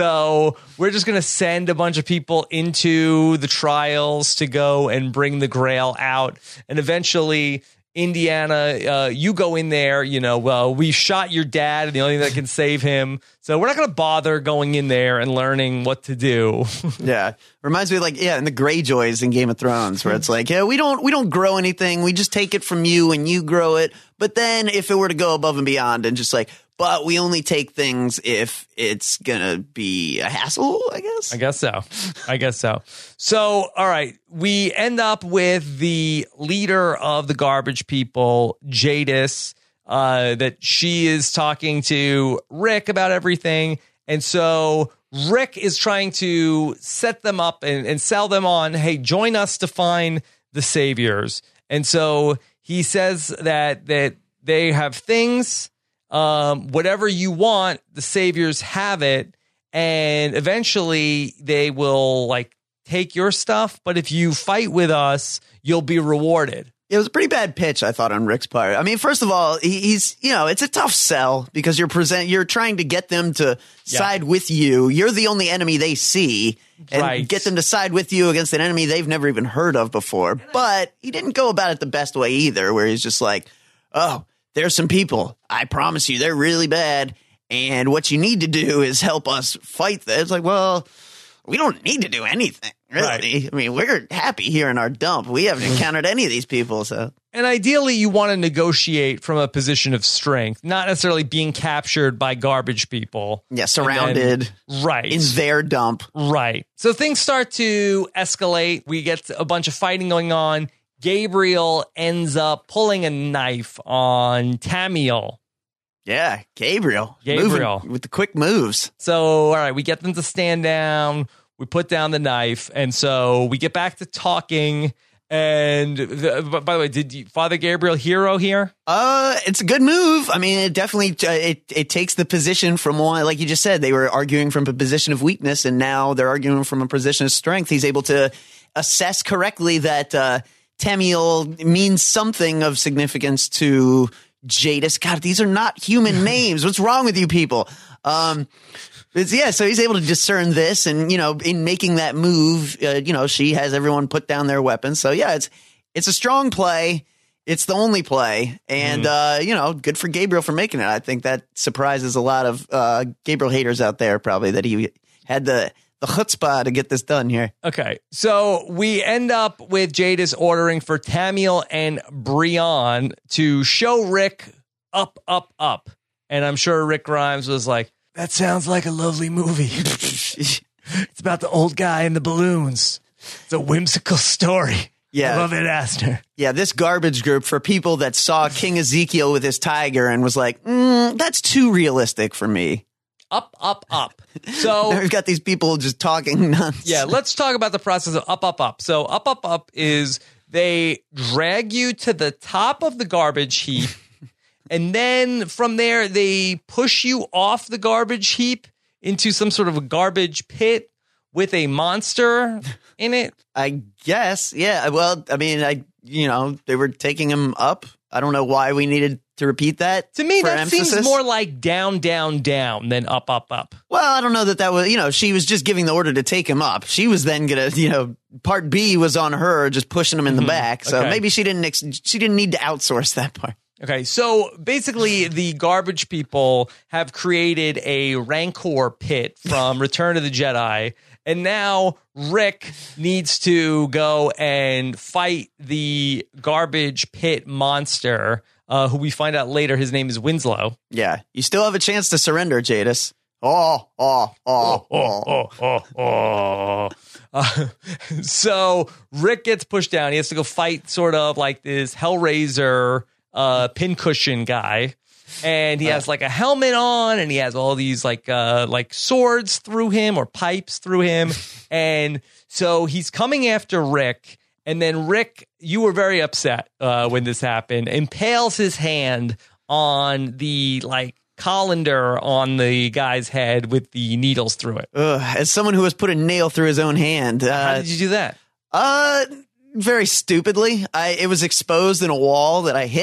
so we're just going to send a bunch of people into the trials to go and bring the Grail out. And eventually, Indiana, uh, you go in there, you know, well, we shot your dad, and the only thing that can save him. So we're not going to bother going in there and learning what to do. Yeah. Reminds me of like, yeah, in the Greyjoys in Game of Thrones, where it's like, yeah, we don't we don't grow anything. We just take it from you and you grow it. But then if it were to go above and beyond and just like, but we only take things if it's going to be a hassle, I guess. I guess so. I guess so. So, all right. We end up with the leader of the garbage people, Jadis, uh, that she is talking to Rick about everything. And so Rick is trying to set them up and, and sell them on, hey, join us to find the saviors. And so he says that that they have things. Um, whatever you want, the saviors have it, and eventually they will like take your stuff. But if you fight with us, you'll be rewarded. It was a pretty bad pitch, I thought, on Rick's part. I mean, first of all, he, he's, you know, it's a tough sell because you're present, you're trying to get them to yeah. side with you. You're the only enemy they see, and right. get them to side with you against an enemy they've never even heard of before. But he didn't go about it the best way either, where he's just like, oh, there's some people, I promise you, they're really bad. And what you need to do is help us fight them. It's like, well, we don't need to do anything, really. Right. I mean, we're happy here in our dump. We haven't encountered any of these people. So, and ideally, you want to negotiate from a position of strength, not necessarily being captured by garbage people. Yeah, surrounded. Then, right. In their dump. Right. So things start to escalate. We get a bunch of fighting going on. Gabriel ends up pulling a knife on Tamiel. Yeah, Gabriel. Gabriel. Moving with the quick moves. So, all right, we get them to stand down. We put down the knife. And so we get back to talking. And the, by the way, did you, Father Gabriel hero here? Uh, it's a good move. I mean, it definitely, uh, it, it takes the position from one, like you just said, they were arguing from a position of weakness, and now they're arguing from a position of strength. He's able to assess correctly that, uh, Tamiel means something of significance to Jadis. God, these are not human names. What's wrong with you people? Um, it's, yeah, so he's able to discern this, and you know, in making that move, uh, you know, she has everyone put down their weapons. So yeah, it's it's a strong play. It's the only play, and mm. uh, you know, good for Gabriel for making it. I think that surprises a lot of uh, Gabriel haters out there, probably, that he had the. The chutzpah to get this done here. Okay, so we end up with Jadis ordering for Tamiel and Brienne to show Rick up, up, up. And I'm sure Rick Grimes was like, that sounds like a lovely movie. It's about the old guy and the balloons. It's a whimsical story. Yeah. I love it, Asner. Yeah, this garbage group for people that saw King Ezekiel with his tiger and was like, mm, that's too realistic for me. Up, up, up. So we've got these people just talking nonsense. Yeah, let's talk about the process of up, up, up. So up, up, up is they drag you to the top of the garbage heap, and then from there they push you off the garbage heap into some sort of a garbage pit with a monster in it. I guess, yeah. Well, I mean, I you know they were taking him up. I don't know why we needed to repeat that. To me, that emphasis. Seems more like down, down, down than up, up, up. Well, I don't know that that was, you know, she was just giving the order to take him up. She was then going to, you know, part B was on her, just pushing him in the mm-hmm. back. So okay. maybe she didn't, ex- she didn't need to outsource that part. Okay, so basically the garbage people have created a Rancor pit from Return of the Jedi, and now Rick needs to go and fight the garbage pit monster, uh, who we find out later his name is Winslow. Yeah, you still have a chance to surrender, Jadis. Oh, oh, oh, oh, oh, oh, oh. Uh, so Rick gets pushed down. He has to go fight sort of like this Hellraiser uh, pincushion guy. And he has like a helmet on, and he has all these like uh, like swords through him or pipes through him. And so he's coming after Rick. And then Rick, you were very upset uh, when this happened, impales his hand on the like colander on the guy's head with the needles through it. Ugh, as someone who has put a nail through his own hand. Uh, How did you do that? Uh, very stupidly. I It was exposed in a wall that I hit.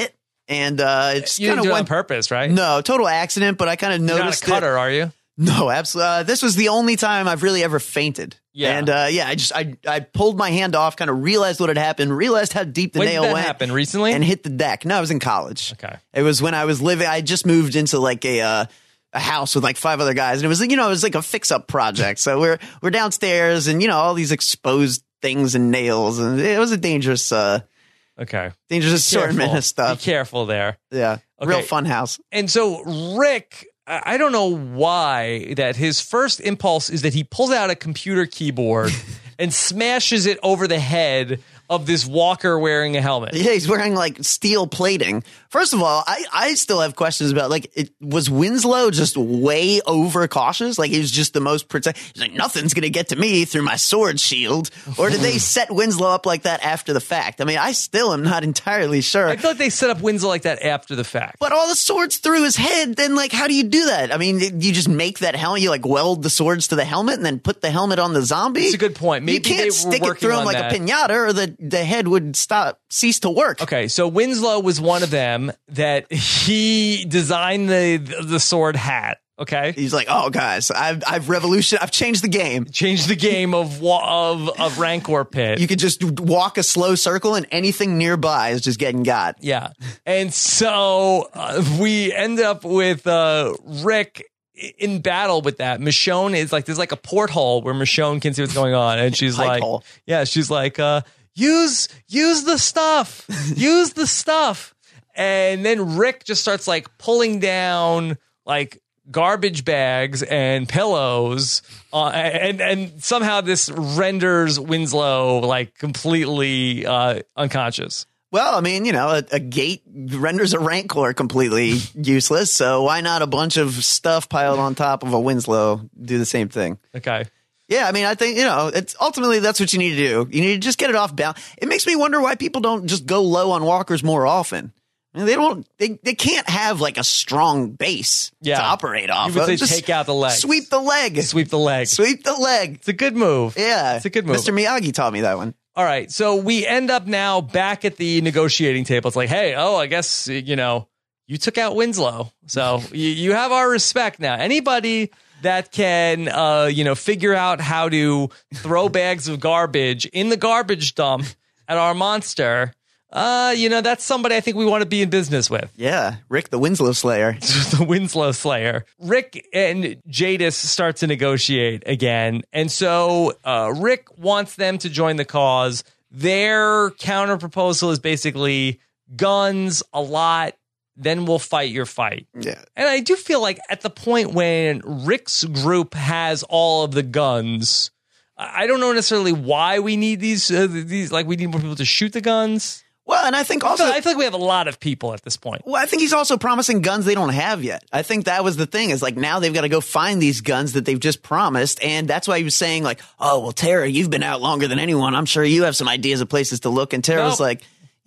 and uh, it's You kind didn't of do it went on purpose, right? No, total accident. But I kind of You're noticed not a cutter, it. are you? No, absolutely. Uh, this was the only time I've really ever fainted. Yeah. And uh, yeah, I just I I pulled my hand off, kind of realized what had happened, realized how deep the When nail did that went. happen? Recently? And hit the deck. No, I was in college. Okay. It was when I was living. I just moved into like a. Uh, a house with like five other guys, and it was, you know, it was like a fix-up project. So we're we're downstairs, and you know, all these exposed things and nails, and it was a dangerous, uh, Okay. dangerous assortment Careful. of stuff. Be careful there. Yeah, Okay. real fun house. And so Rick, I I don't know why that his first impulse is that he pulls out a computer keyboard and smashes it over the head of this walker wearing a helmet. Yeah, he's wearing like steel plating. First of all, I, I still have questions about like, it, was Winslow just way over cautious? Like he was just the most protect. He's like, nothing's gonna get to me through my sword shield. Or did they set Winslow up like that after the fact? I mean, I still am not entirely sure. I thought they set up Winslow like that after the fact. But all the swords through his head, then like, how do you do that? I mean, you just make that helmet, you like weld the swords to the helmet and then put the helmet on the zombie? That's a good point. Maybe you can't they were stick it working through him on like that. a pinata or the, the head would stop, cease to work. Okay, so Winslow was one of them that he designed the the sword hat. Okay, He's like, oh guys, I've, I've revolution, I've changed the game. changed the game of wa- of of Rancor Pit. You could just walk a slow circle and anything nearby is just getting got. Yeah. And so uh, we end up with uh, Rick in battle with that. Michonne is like, there's like a porthole where Michonne can see what's going on. And she's Pipe like, hole. yeah, she's like, uh, use, use the stuff, use the stuff. And then Rick just starts like pulling down like garbage bags and pillows, uh, and and somehow this renders Winslow like completely uh, unconscious. Well, I mean, you know, a, a gate renders a Rancor completely useless. So why not a bunch of stuff piled on top of a Winslow do the same thing? Okay. Yeah, I mean, I think, you know, it's ultimately that's what you need to do. You need to just get it off balance. It makes me wonder why people don't just go low on walkers more often. I mean, they don't, they, they can't have like a strong base Yeah. to operate off You would of. say Just take out the leg. Sweep the leg. Sweep the leg. Sweep the leg. It's a good move. Yeah. It's a good move. Mister Miyagi taught me that one. All right. So we end up now back at the negotiating table. It's like, hey, oh, I guess, you know, you took out Winslow. So you, you have our respect now. Anybody that can, uh, you know, figure out how to throw bags of garbage in the garbage dump at our monster, uh, you know, that's somebody I think we want to be in business with. Yeah. Rick the Winslow Slayer. The Winslow Slayer. Rick and Jadis start to negotiate again. And so uh, Rick wants them to join the cause. Their counter proposal is basically guns, a lot, then we'll fight your fight. Yeah. And I do feel like at the point when Rick's group has all of the guns, I don't know necessarily why we need these, uh, these like we need more people to shoot the guns. Well, and I think also, I feel like we have a lot of people at this point. well, I think he's also promising guns they don't have yet. I think that was the thing is like now they've got to go find these guns that they've just promised. And that's why he was saying like, oh, well, Tara, you've been out longer than anyone. I'm sure you have some ideas of places to look. And Tara Nope. was like,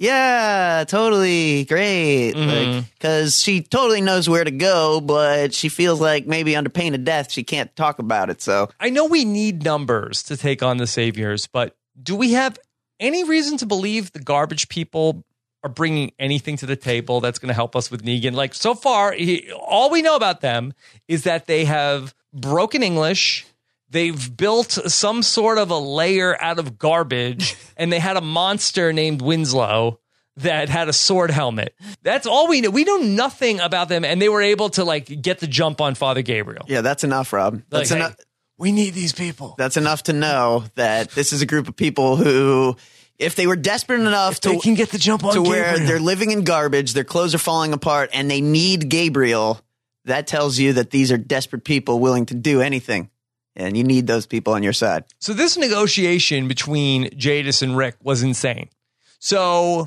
yeah, totally great. Mm-hmm. Like, cause she totally knows where to go, but she feels like maybe under pain of death, she can't talk about it. So I know we need numbers to take on the Saviors, but do we have any reason to believe the garbage people are bringing anything to the table that's going to help us with Negan? Like so far, he, all we know about them is that they have broken English. They've built some sort of a layer out of garbage, and they had a monster named Winslow that had a sword helmet. That's all we know. We know nothing about them, and they were able to like get the jump on Father Gabriel. yeah, that's enough, Rob. That's Like, enough. hey, we need these people. That's enough to know that this is a group of people who, if they were desperate enough to They can get the jump on to where Gabriel. they're living in garbage, their clothes are falling apart, and they need Gabriel, that tells you that these are desperate people willing to do anything. And you need those people on your side. So this negotiation between Jadis and Rick was insane. So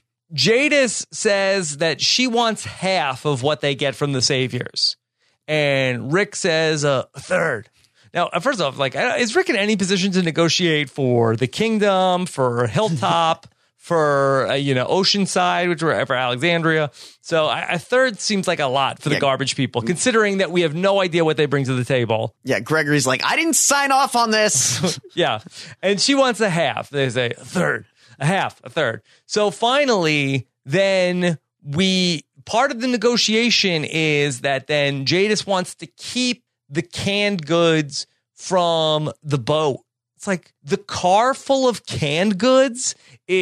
Jadis says that she wants half of what they get from the Saviors. And Rick says uh, a third. Now, first off, like, is Rick in any position to negotiate for the Kingdom, for Hilltop, for, uh, you know, Oceanside, which were for Alexandria? So a, a third seems like a lot for the Yeah. garbage people, considering that we have no idea what they bring to the table. Yeah, Gregory's like, I didn't sign off on this. Yeah. And she wants a half. They say a third, a half, a third. So finally, then we part of the negotiation is that then Jadis wants to keep the canned goods from the boat. It's like the car full of canned goods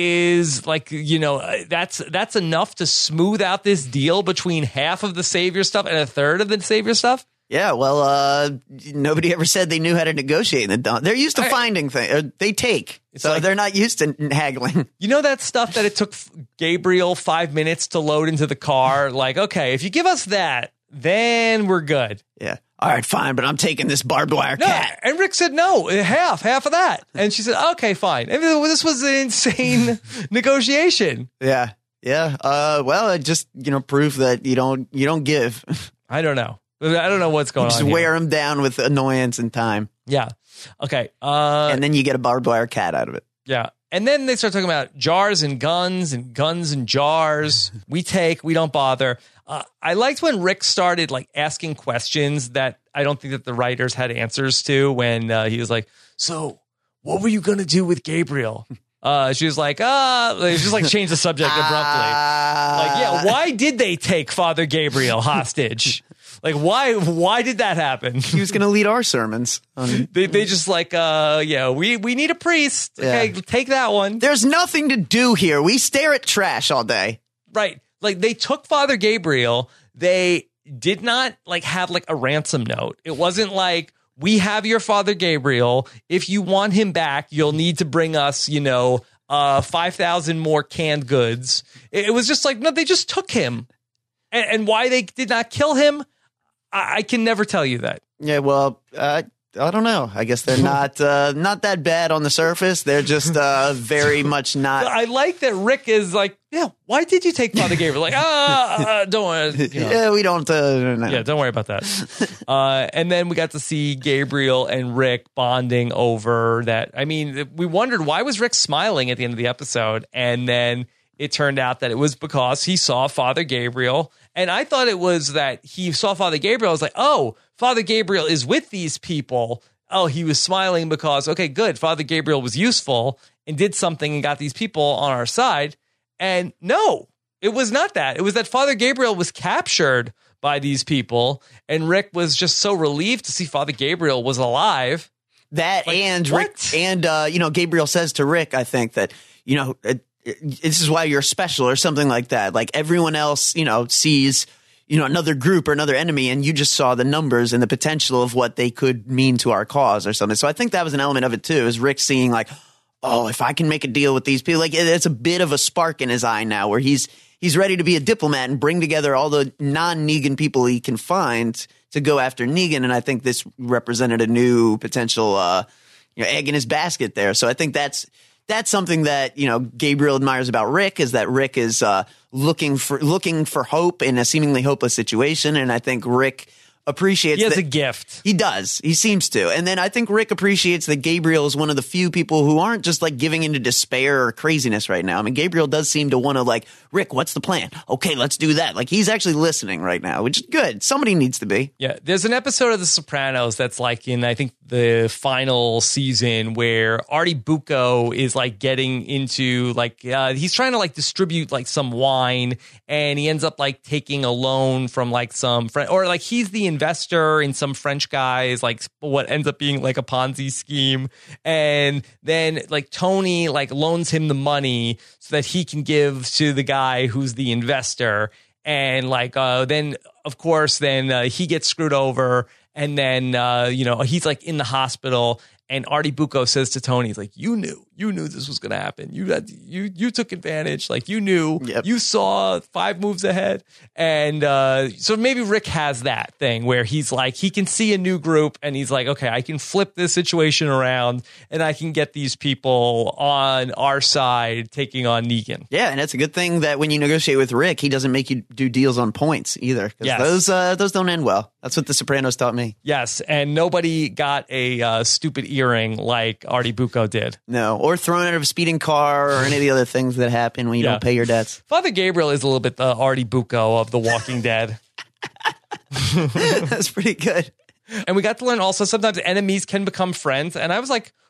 is like, you know, that's that's enough to smooth out this deal between half of the Savior stuff and a third of the Savior stuff. Yeah, well, uh, nobody ever said they knew how to negotiate in the Dawn. They're used to I, finding things. They take. So like, they're not used to haggling. You know that stuff that it took Gabriel five minutes to load into the car? Like, okay, if you give us that, then we're good. Yeah. All right, fine, but I'm taking this barbed wire no, cat. And Rick said, no, half, half of that. And she said, okay, fine. And this was an insane negotiation. Yeah, yeah. Uh, well, it just, you know, proof that you don't you don't give. I don't know. I don't know what's going just on. Just wear here. them down with annoyance and time. Yeah. Okay. Uh, and then you get a barbed wire cat out of it. Yeah. And then they start talking about jars and guns and guns and jars. We take, we don't bother. Uh, I liked when Rick started like asking questions that I don't think that the writers had answers to when uh, he was like, so what were you going to do with Gabriel? Uh, she was like, ah, uh, just like change the subject abruptly. Uh, like, yeah, why did they take Father Gabriel hostage? Like, why, why did that happen? He was going to lead our sermons. Um, they, they just like, uh, yeah, we, we need a priest. Okay, yeah. Take that one. There's nothing to do here. We stare at trash all day. Right. Like they took Father Gabriel. They did not like have like a ransom note. It wasn't like, we have your Father Gabriel. If you want him back, you'll need to bring us, you know, uh, five thousand more canned goods. It, it was just like, no, they just took him. And, and why they did not kill him, I, I can never tell you that. Yeah, well, uh, I don't know. I guess they're not uh, not that bad on the surface. They're just uh, very much not. I like that Rick is like, yeah, why did you take Father Gabriel? Like, ah, uh, don't worry. You know. Yeah, we don't. Uh, no. Yeah, don't worry about that. uh, and then we got to see Gabriel and Rick bonding over that. I mean, we wondered, why was Rick smiling at the end of the episode? And then it turned out that it was because he saw Father Gabriel. And I thought it was that he saw Father Gabriel. I was like, oh, Father Gabriel is with these people. Oh, he was smiling because, okay, good. Father Gabriel was useful and did something and got these people on our side. And no, it was not that. It was that Father Gabriel was captured by these people. And Rick was just so relieved to see Father Gabriel was alive. That like, and what? Rick and, uh, you know, Gabriel says to Rick, I think that, you know, it, it, this is why you're special or something like that. Like everyone else, you know, sees, you know, another group or another enemy, and you just saw the numbers and the potential of what they could mean to our cause or something. So I think that was an element of it too, is Rick seeing like, oh, if I can make a deal with these people, like it, it's a bit of a spark in his eye now where he's, he's ready to be a diplomat and bring together all the non-Negan people he can find to go after Negan. And I think this represented a new potential, uh, you know, egg in his basket there. So I think that's, that's something that, you know, Gabriel admires about Rick, is that Rick is uh, looking for looking for hope in a seemingly hopeless situation. And I think Rick appreciates he has that, a gift. He does. He seems to. And then I think Rick appreciates that Gabriel is one of the few people who aren't just like giving into despair or craziness right now. I mean, Gabriel does seem to want to like, Rick, what's the plan? Okay, let's do that. Like he's actually listening right now, which is good. Somebody needs to be. Yeah. There's an episode of The Sopranos that's like in, I think, the final season where Artie Bucco is like getting into like, uh, he's trying to like distribute like some wine, and he ends up like taking a loan from like some friend, or like he's the investor in some French guy's like what ends up being like a Ponzi scheme. And then like Tony like loans him the money so that he can give to the guy who's the investor. And like, uh, then of course, then uh, he gets screwed over. And then, uh, you know, he's like in the hospital, and Artie Bucco says to Tony, he's like, you knew, you knew this was going to happen. You had, you, you took advantage. Like you knew, yep. You saw five moves ahead. And, uh, so maybe Rick has that thing where he's like, he can see a new group and he's like, okay, I can flip this situation around and I can get these people on our side taking on Negan. Yeah. And it's a good thing that when you negotiate with Rick, he doesn't make you do deals on points either. Yes. Those, uh, those don't end well. That's what The Sopranos taught me. Yes. And nobody got a uh, stupid earring like Artie Bucco did. No. Or thrown out of a speeding car or any of the other things that happen when you yeah. don't pay your debts. Father Gabriel is a little bit the Artie Bucco of The Walking Dead. That's pretty good. And we got to learn also sometimes enemies can become friends. And I was like,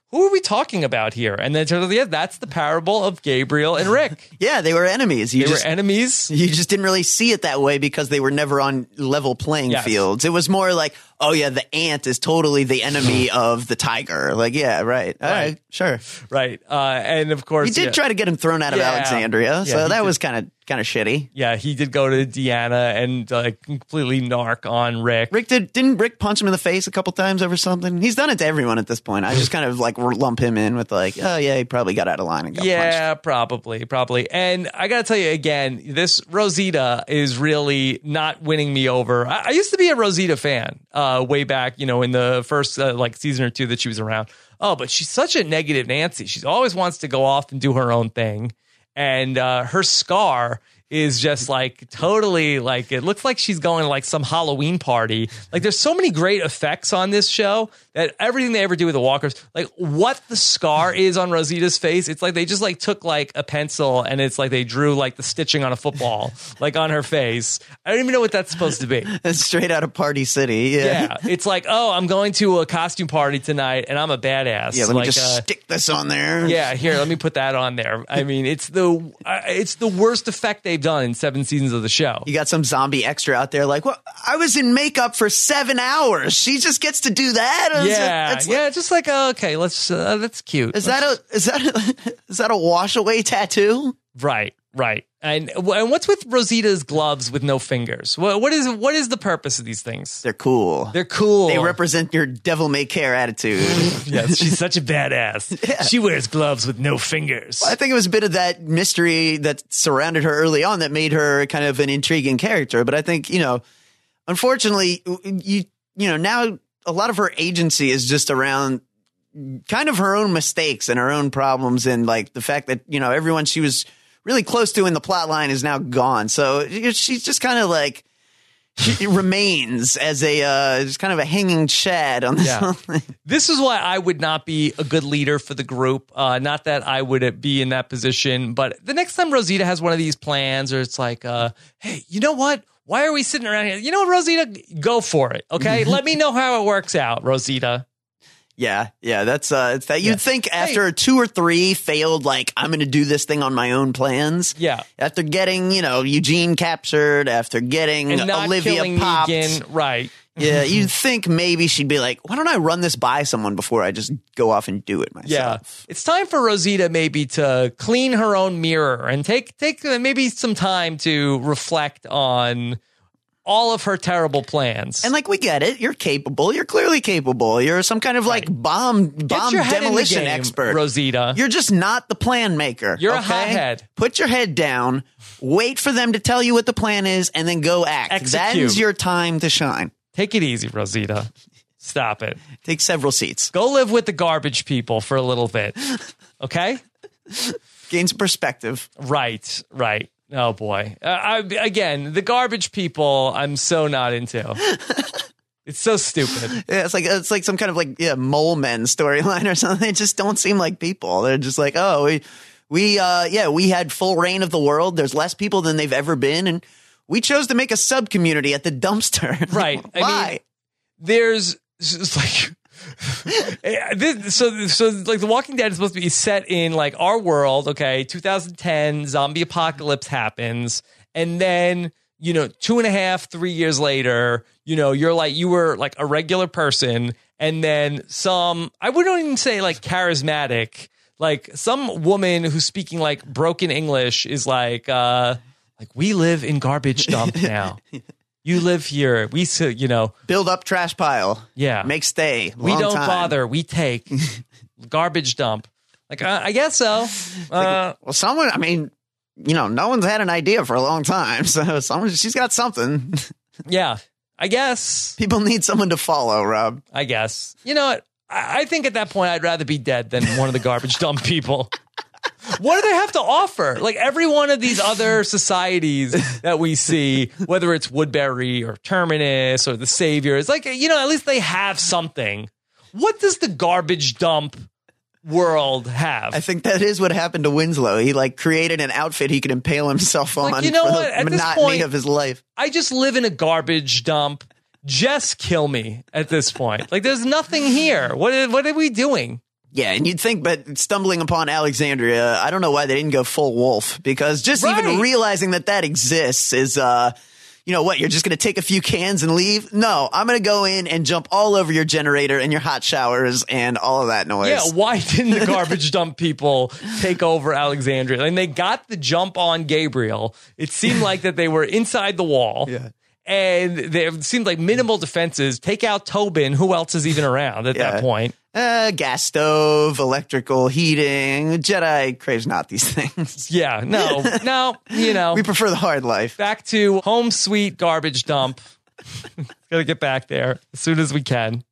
who are we talking about here? And then it turns out, yeah, that's the parable of Gabriel and Rick. Yeah, they were enemies. You They just, were enemies. You just didn't really see it that way because they were never on level playing Yes. fields. It was more like, oh yeah, the ant is totally the enemy of the tiger. Like, yeah, right. All right, Right. sure. Right. Uh, and of course, He did yeah, try to get him thrown out of Yeah. Alexandria, Yeah, so he that did. was kind of kind of shitty. yeah, he did go to Deanna and uh, completely narc on Rick. Rick did didn't Rick punch him in the face a couple times over something? He's done it to everyone at this point. I just kind of like lump him in with like, oh yeah, he probably got out of line and got punched. Yeah, probably, probably. And I got to tell you again, this Rosita is really not winning me over. I, I used to be a Rosita fan uh, way back, you know, in the first uh, like season or two that she was around. Oh, but she's such a negative Nancy. She always wants to go off and do her own thing. And uh, her scar is just like totally like, it looks like she's going to like some Halloween party. Like there's so many great effects on this show that everything they ever do with the walkers, like what the scar is on Rosita's face, it's like they just like took like a pencil and it's like they drew like the stitching on a football, like on her face. I don't even know what that's supposed to be. It's straight out of Party City. Yeah. Yeah, it's like, oh, I'm going to a costume party tonight and I'm a badass. Yeah, let like, me just uh, stick this on there. yeah, here, let me put that on there. I mean, it's the uh, it's the worst effect they've done in seven seasons of the show. You got some zombie extra out there like, well, I was in makeup for seven hours. She just gets to do that? Is Yeah, it- it's like- yeah, just like uh, okay, let's. Uh, that's cute. Is that a is that a, is that a wash away tattoo? right? Right. And and what's with Rosita's gloves with no fingers? What what is what is the purpose of these things? They're cool. They're cool. They represent your devil may care attitude. Yes, she's such a badass. Yeah. She wears gloves with no fingers. I think it was a bit of that mystery that surrounded her early on that made her kind of an intriguing character. But I think, you know, unfortunately, you you know, now a lot of her agency is just around kind of her own mistakes and her own problems, and like the fact that, you know, everyone she was really close to in the plot line is now gone. So she's just kind of like, she remains as a uh, just kind of a hanging shad on this Yeah. whole thing. This is why I would not be a good leader for the group. Uh, not that I would be in that position, but the next time Rosita has one of these plans, or it's like, uh, hey, you know what? Why are we sitting around here? You know what, Rosita? Go for it. Okay, let me know how it works out, Rosita. Yeah, yeah, that's uh, it's that you'd Yeah. think after two or three failed, like I'm going to do this thing on my own plans. Yeah. After getting, you know, Eugene captured, after getting And not Olivia killing popped, Negan, right? yeah, you'd think maybe she'd be like, why don't I run this by someone before I just go off and do it Yeah, myself? it's time for Rosita maybe to clean her own mirror and take take uh, maybe some time to reflect on all of her terrible plans. And like, we get it. You're capable. You're clearly capable. You're some kind of like bomb Get bomb your head in the demolition game, expert. Rosita. You're just not the plan maker. You're a okay? hothead. Put your head down, wait for them to tell you what the plan is, and then go act. Execute. That's your time to shine. Take it easy, Rosita. Stop it. Take several seats. Go live with the garbage people for a little bit. Okay? Gain some perspective. Right, right. Oh boy. Uh, I, again, the garbage people I'm so not into. It's so stupid. Yeah, it's like it's like some kind of like yeah, mole men storyline or something. They just don't seem like people. They're just like, oh, we we uh yeah, we had full reign of the world. There's less people than they've ever been, and we chose to make a sub community at the dumpster. Right. Why? I mean, there's it's like this, so so like The Walking Dead is supposed to be set in like our world, okay? two thousand ten zombie apocalypse happens, and then you know two and a half, three years later, you know you're like you were like a regular person, and then some I wouldn't even say like charismatic, like some woman who's speaking like broken English is like uh like we live in garbage dump now. You live here. We, you know, Build up trash pile. Yeah. Make stay. we Long don't time. bother. We take garbage dump. Like, uh, I guess so. Uh, Well, someone, I mean, you know, no one's had an idea for a long time. So someone, she's got something. yeah, I guess. People need someone to follow, Rob. I guess. You know what? I, I think at that point, I'd rather be dead than one of the garbage dump people. What do they have to offer? Like every one of these other societies that we see, whether it's Woodbury or Terminus or the Savior, it's like, you know, at least they have something. What does the garbage dump world have? I think that is what happened to Winslow. He like created an outfit he could impale himself Like, on you know for what? the At this monotony point- of his life. I just live in a garbage dump. Just kill me at this point. Like there's nothing here. What are, what are we doing? Yeah, and you'd think, but stumbling upon Alexandria, I don't know why they didn't go full wolf, because just Right. even realizing that that exists is, uh, you know what, you're just going to take a few cans and leave? No, I'm going to go in and jump all over your generator and your hot showers and all of that noise. Yeah, why didn't the garbage dump people take over Alexandria? And they got the jump on Gabriel. It seemed like that they were inside the wall. Yeah. And there seemed like minimal defenses. Take out Tobin. Who else is even around at Yeah. that point? Uh, gas stove, electrical heating. Jedi craves not these things. Yeah, no, no, you know. We prefer the hard life. Back to home sweet garbage dump. Gotta get back there as soon as we can.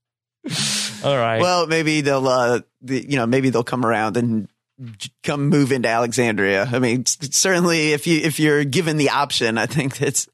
All right. Well, maybe they'll, uh, the, you know, maybe they'll come around and j- come move into Alexandria. I mean, c- certainly if you if you're given the option, I think it's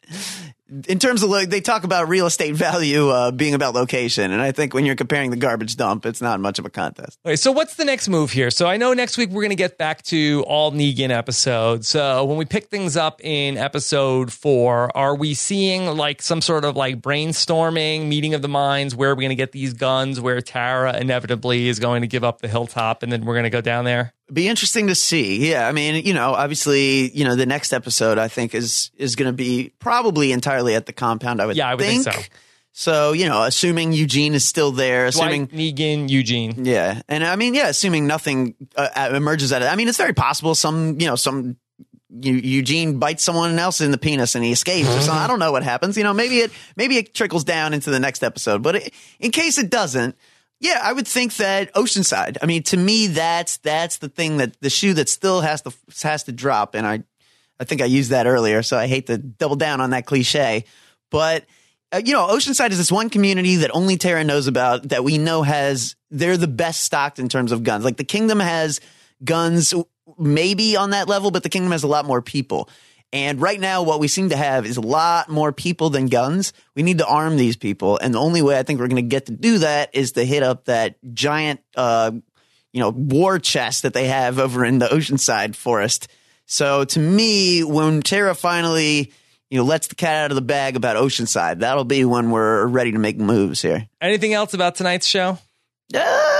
in terms of lo- they talk about real estate value uh, being about location, and I think when you're comparing the garbage dump, it's not much of a contest. Okay, so what's the next move here? So I know next week we're going to get back to all Negan episodes. So when we pick things up in episode four, are we seeing like some sort of like brainstorming, meeting of the minds? Where are we going to get these guns? Where Tara inevitably is going to give up the hilltop, and then we're going to go down there? Be interesting to see. Yeah, I mean, you know, obviously, you know, the next episode I think is is going to be probably entirely at the compound. I would, Yeah, I would think so. So, you know, assuming Eugene is still there, assuming Dwight, Negan, Eugene. yeah, and I mean, yeah, assuming nothing uh, emerges out of it. I mean, it's very possible some, you know, some Eu- Eugene bites someone else in the penis and he escapes or something. I don't know what happens. You know, maybe it maybe it trickles down into the next episode. But it, in case it doesn't, yeah, I would think that Oceanside. I mean, to me, that's that's the thing that the shoe that still has to has to drop. And I, I think I used that earlier, so I hate to double down on that cliche, but. Uh, you know, Oceanside is this one community that only Tara knows about that we know has, they're the best stocked in terms of guns. Like the Kingdom has guns maybe on that level, but the Kingdom has a lot more people. And right now, what we seem to have is a lot more people than guns. We need to arm these people. And the only way I think we're going to get to do that is to hit up that giant, uh, you know, war chest that they have over in the Oceanside forest. So to me, when Tara finally, you know, lets the cat out of the bag about Oceanside, that'll be when we're ready to make moves here. Anything else about tonight's show? Uh,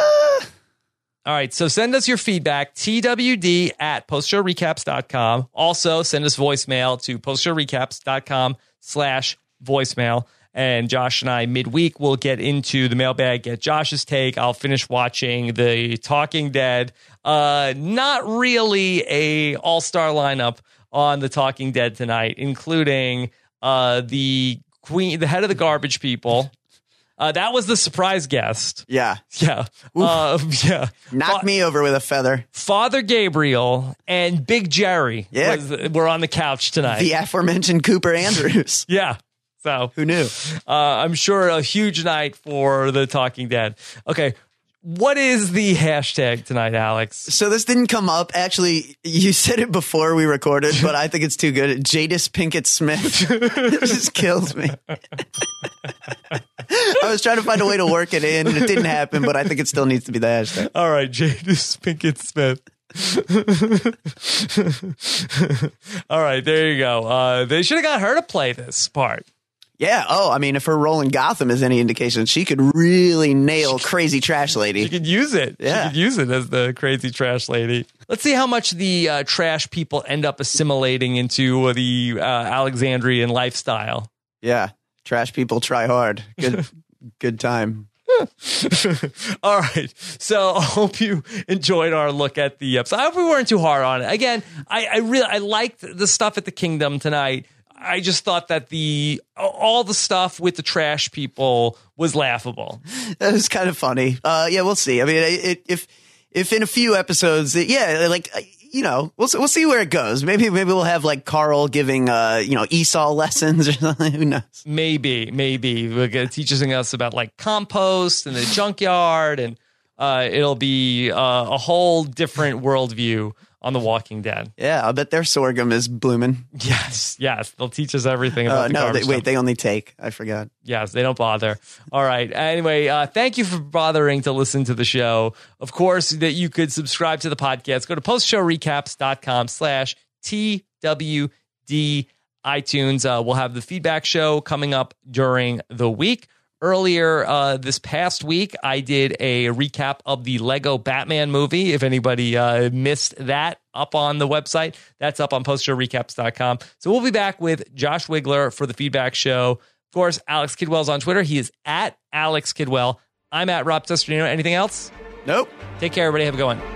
All right, so send us your feedback, T W D at postshowrecaps dot com. Also, send us voicemail to postshowrecaps dot com slash voicemail. And Josh and I, midweek, will get into the mailbag, get Josh's take. I'll finish watching The Talking Dead. Uh, not really a all-star lineup on The Talking Dead tonight, including uh, the queen, the head of the garbage people. Uh, that was the surprise guest. yeah. Yeah. Uh, yeah. Knock Fa- me over with a feather. Father Gabriel and Big Jerry Yeah. was, were on the couch tonight. The aforementioned Cooper Andrews. yeah. So Who knew? uh, I'm sure a huge night for The Talking Dead. Okay. What is the hashtag tonight, Alex? So this didn't come up. Actually, you said it before we recorded, but I think it's too good. Jadis Pinkett Smith. It just kills me. I was trying to find a way to work it in, and it didn't happen, but I think it still needs to be the hashtag. All right, Jadis Pinkett Smith. All right, there you go. Uh, they should have got her to play this part. Yeah. Oh, I mean, if her role in Gotham is any indication, she could really nail Crazy Trash You Lady. could use it. Yeah. You could use it as the crazy trash lady. Let's see how much the uh, trash people end up assimilating into uh, the uh, Alexandrian lifestyle. Yeah. Trash people try hard. Good, good time. All right. So I hope you enjoyed our look at the episode. I hope we weren't too hard on it. Again, I, I really I liked the stuff at the Kingdom tonight. I just thought that the all the stuff with the trash people was laughable. That was kind of funny. Uh, yeah, we'll see. I mean, it, if if in a few episodes, yeah, like you know, we'll we'll see where it goes. Maybe maybe we'll have like Carl giving uh you know Esau lessons or something. Who knows? Maybe, maybe we're gonna teaching us about like compost and the junkyard, and uh, it'll be uh, a whole different worldview on The Walking Dead. Yeah, I bet their sorghum is blooming. Yes, yes, they'll teach us everything about Uh, the no, garbage they, wait, dump. they only take. I forgot. Yes, they don't bother. All right. Anyway, uh, thank you for bothering to listen to the show. Of course, that you could subscribe to the podcast. Go to postshowrecaps dot com slash T W D iTunes. Uh, we'll have the feedback show coming up during the week. Earlier uh, this past week, I did a recap of the Lego Batman movie. If anybody uh, missed that, up on the website, that's up on post show recaps dot com. So we'll be back with Josh Wigler for the feedback show. Of course, Alex Kidwell's on Twitter. He is at Alex Kidwell. I'm at Rob Cesternino. Anything else? Nope. Take care, everybody. Have a good one.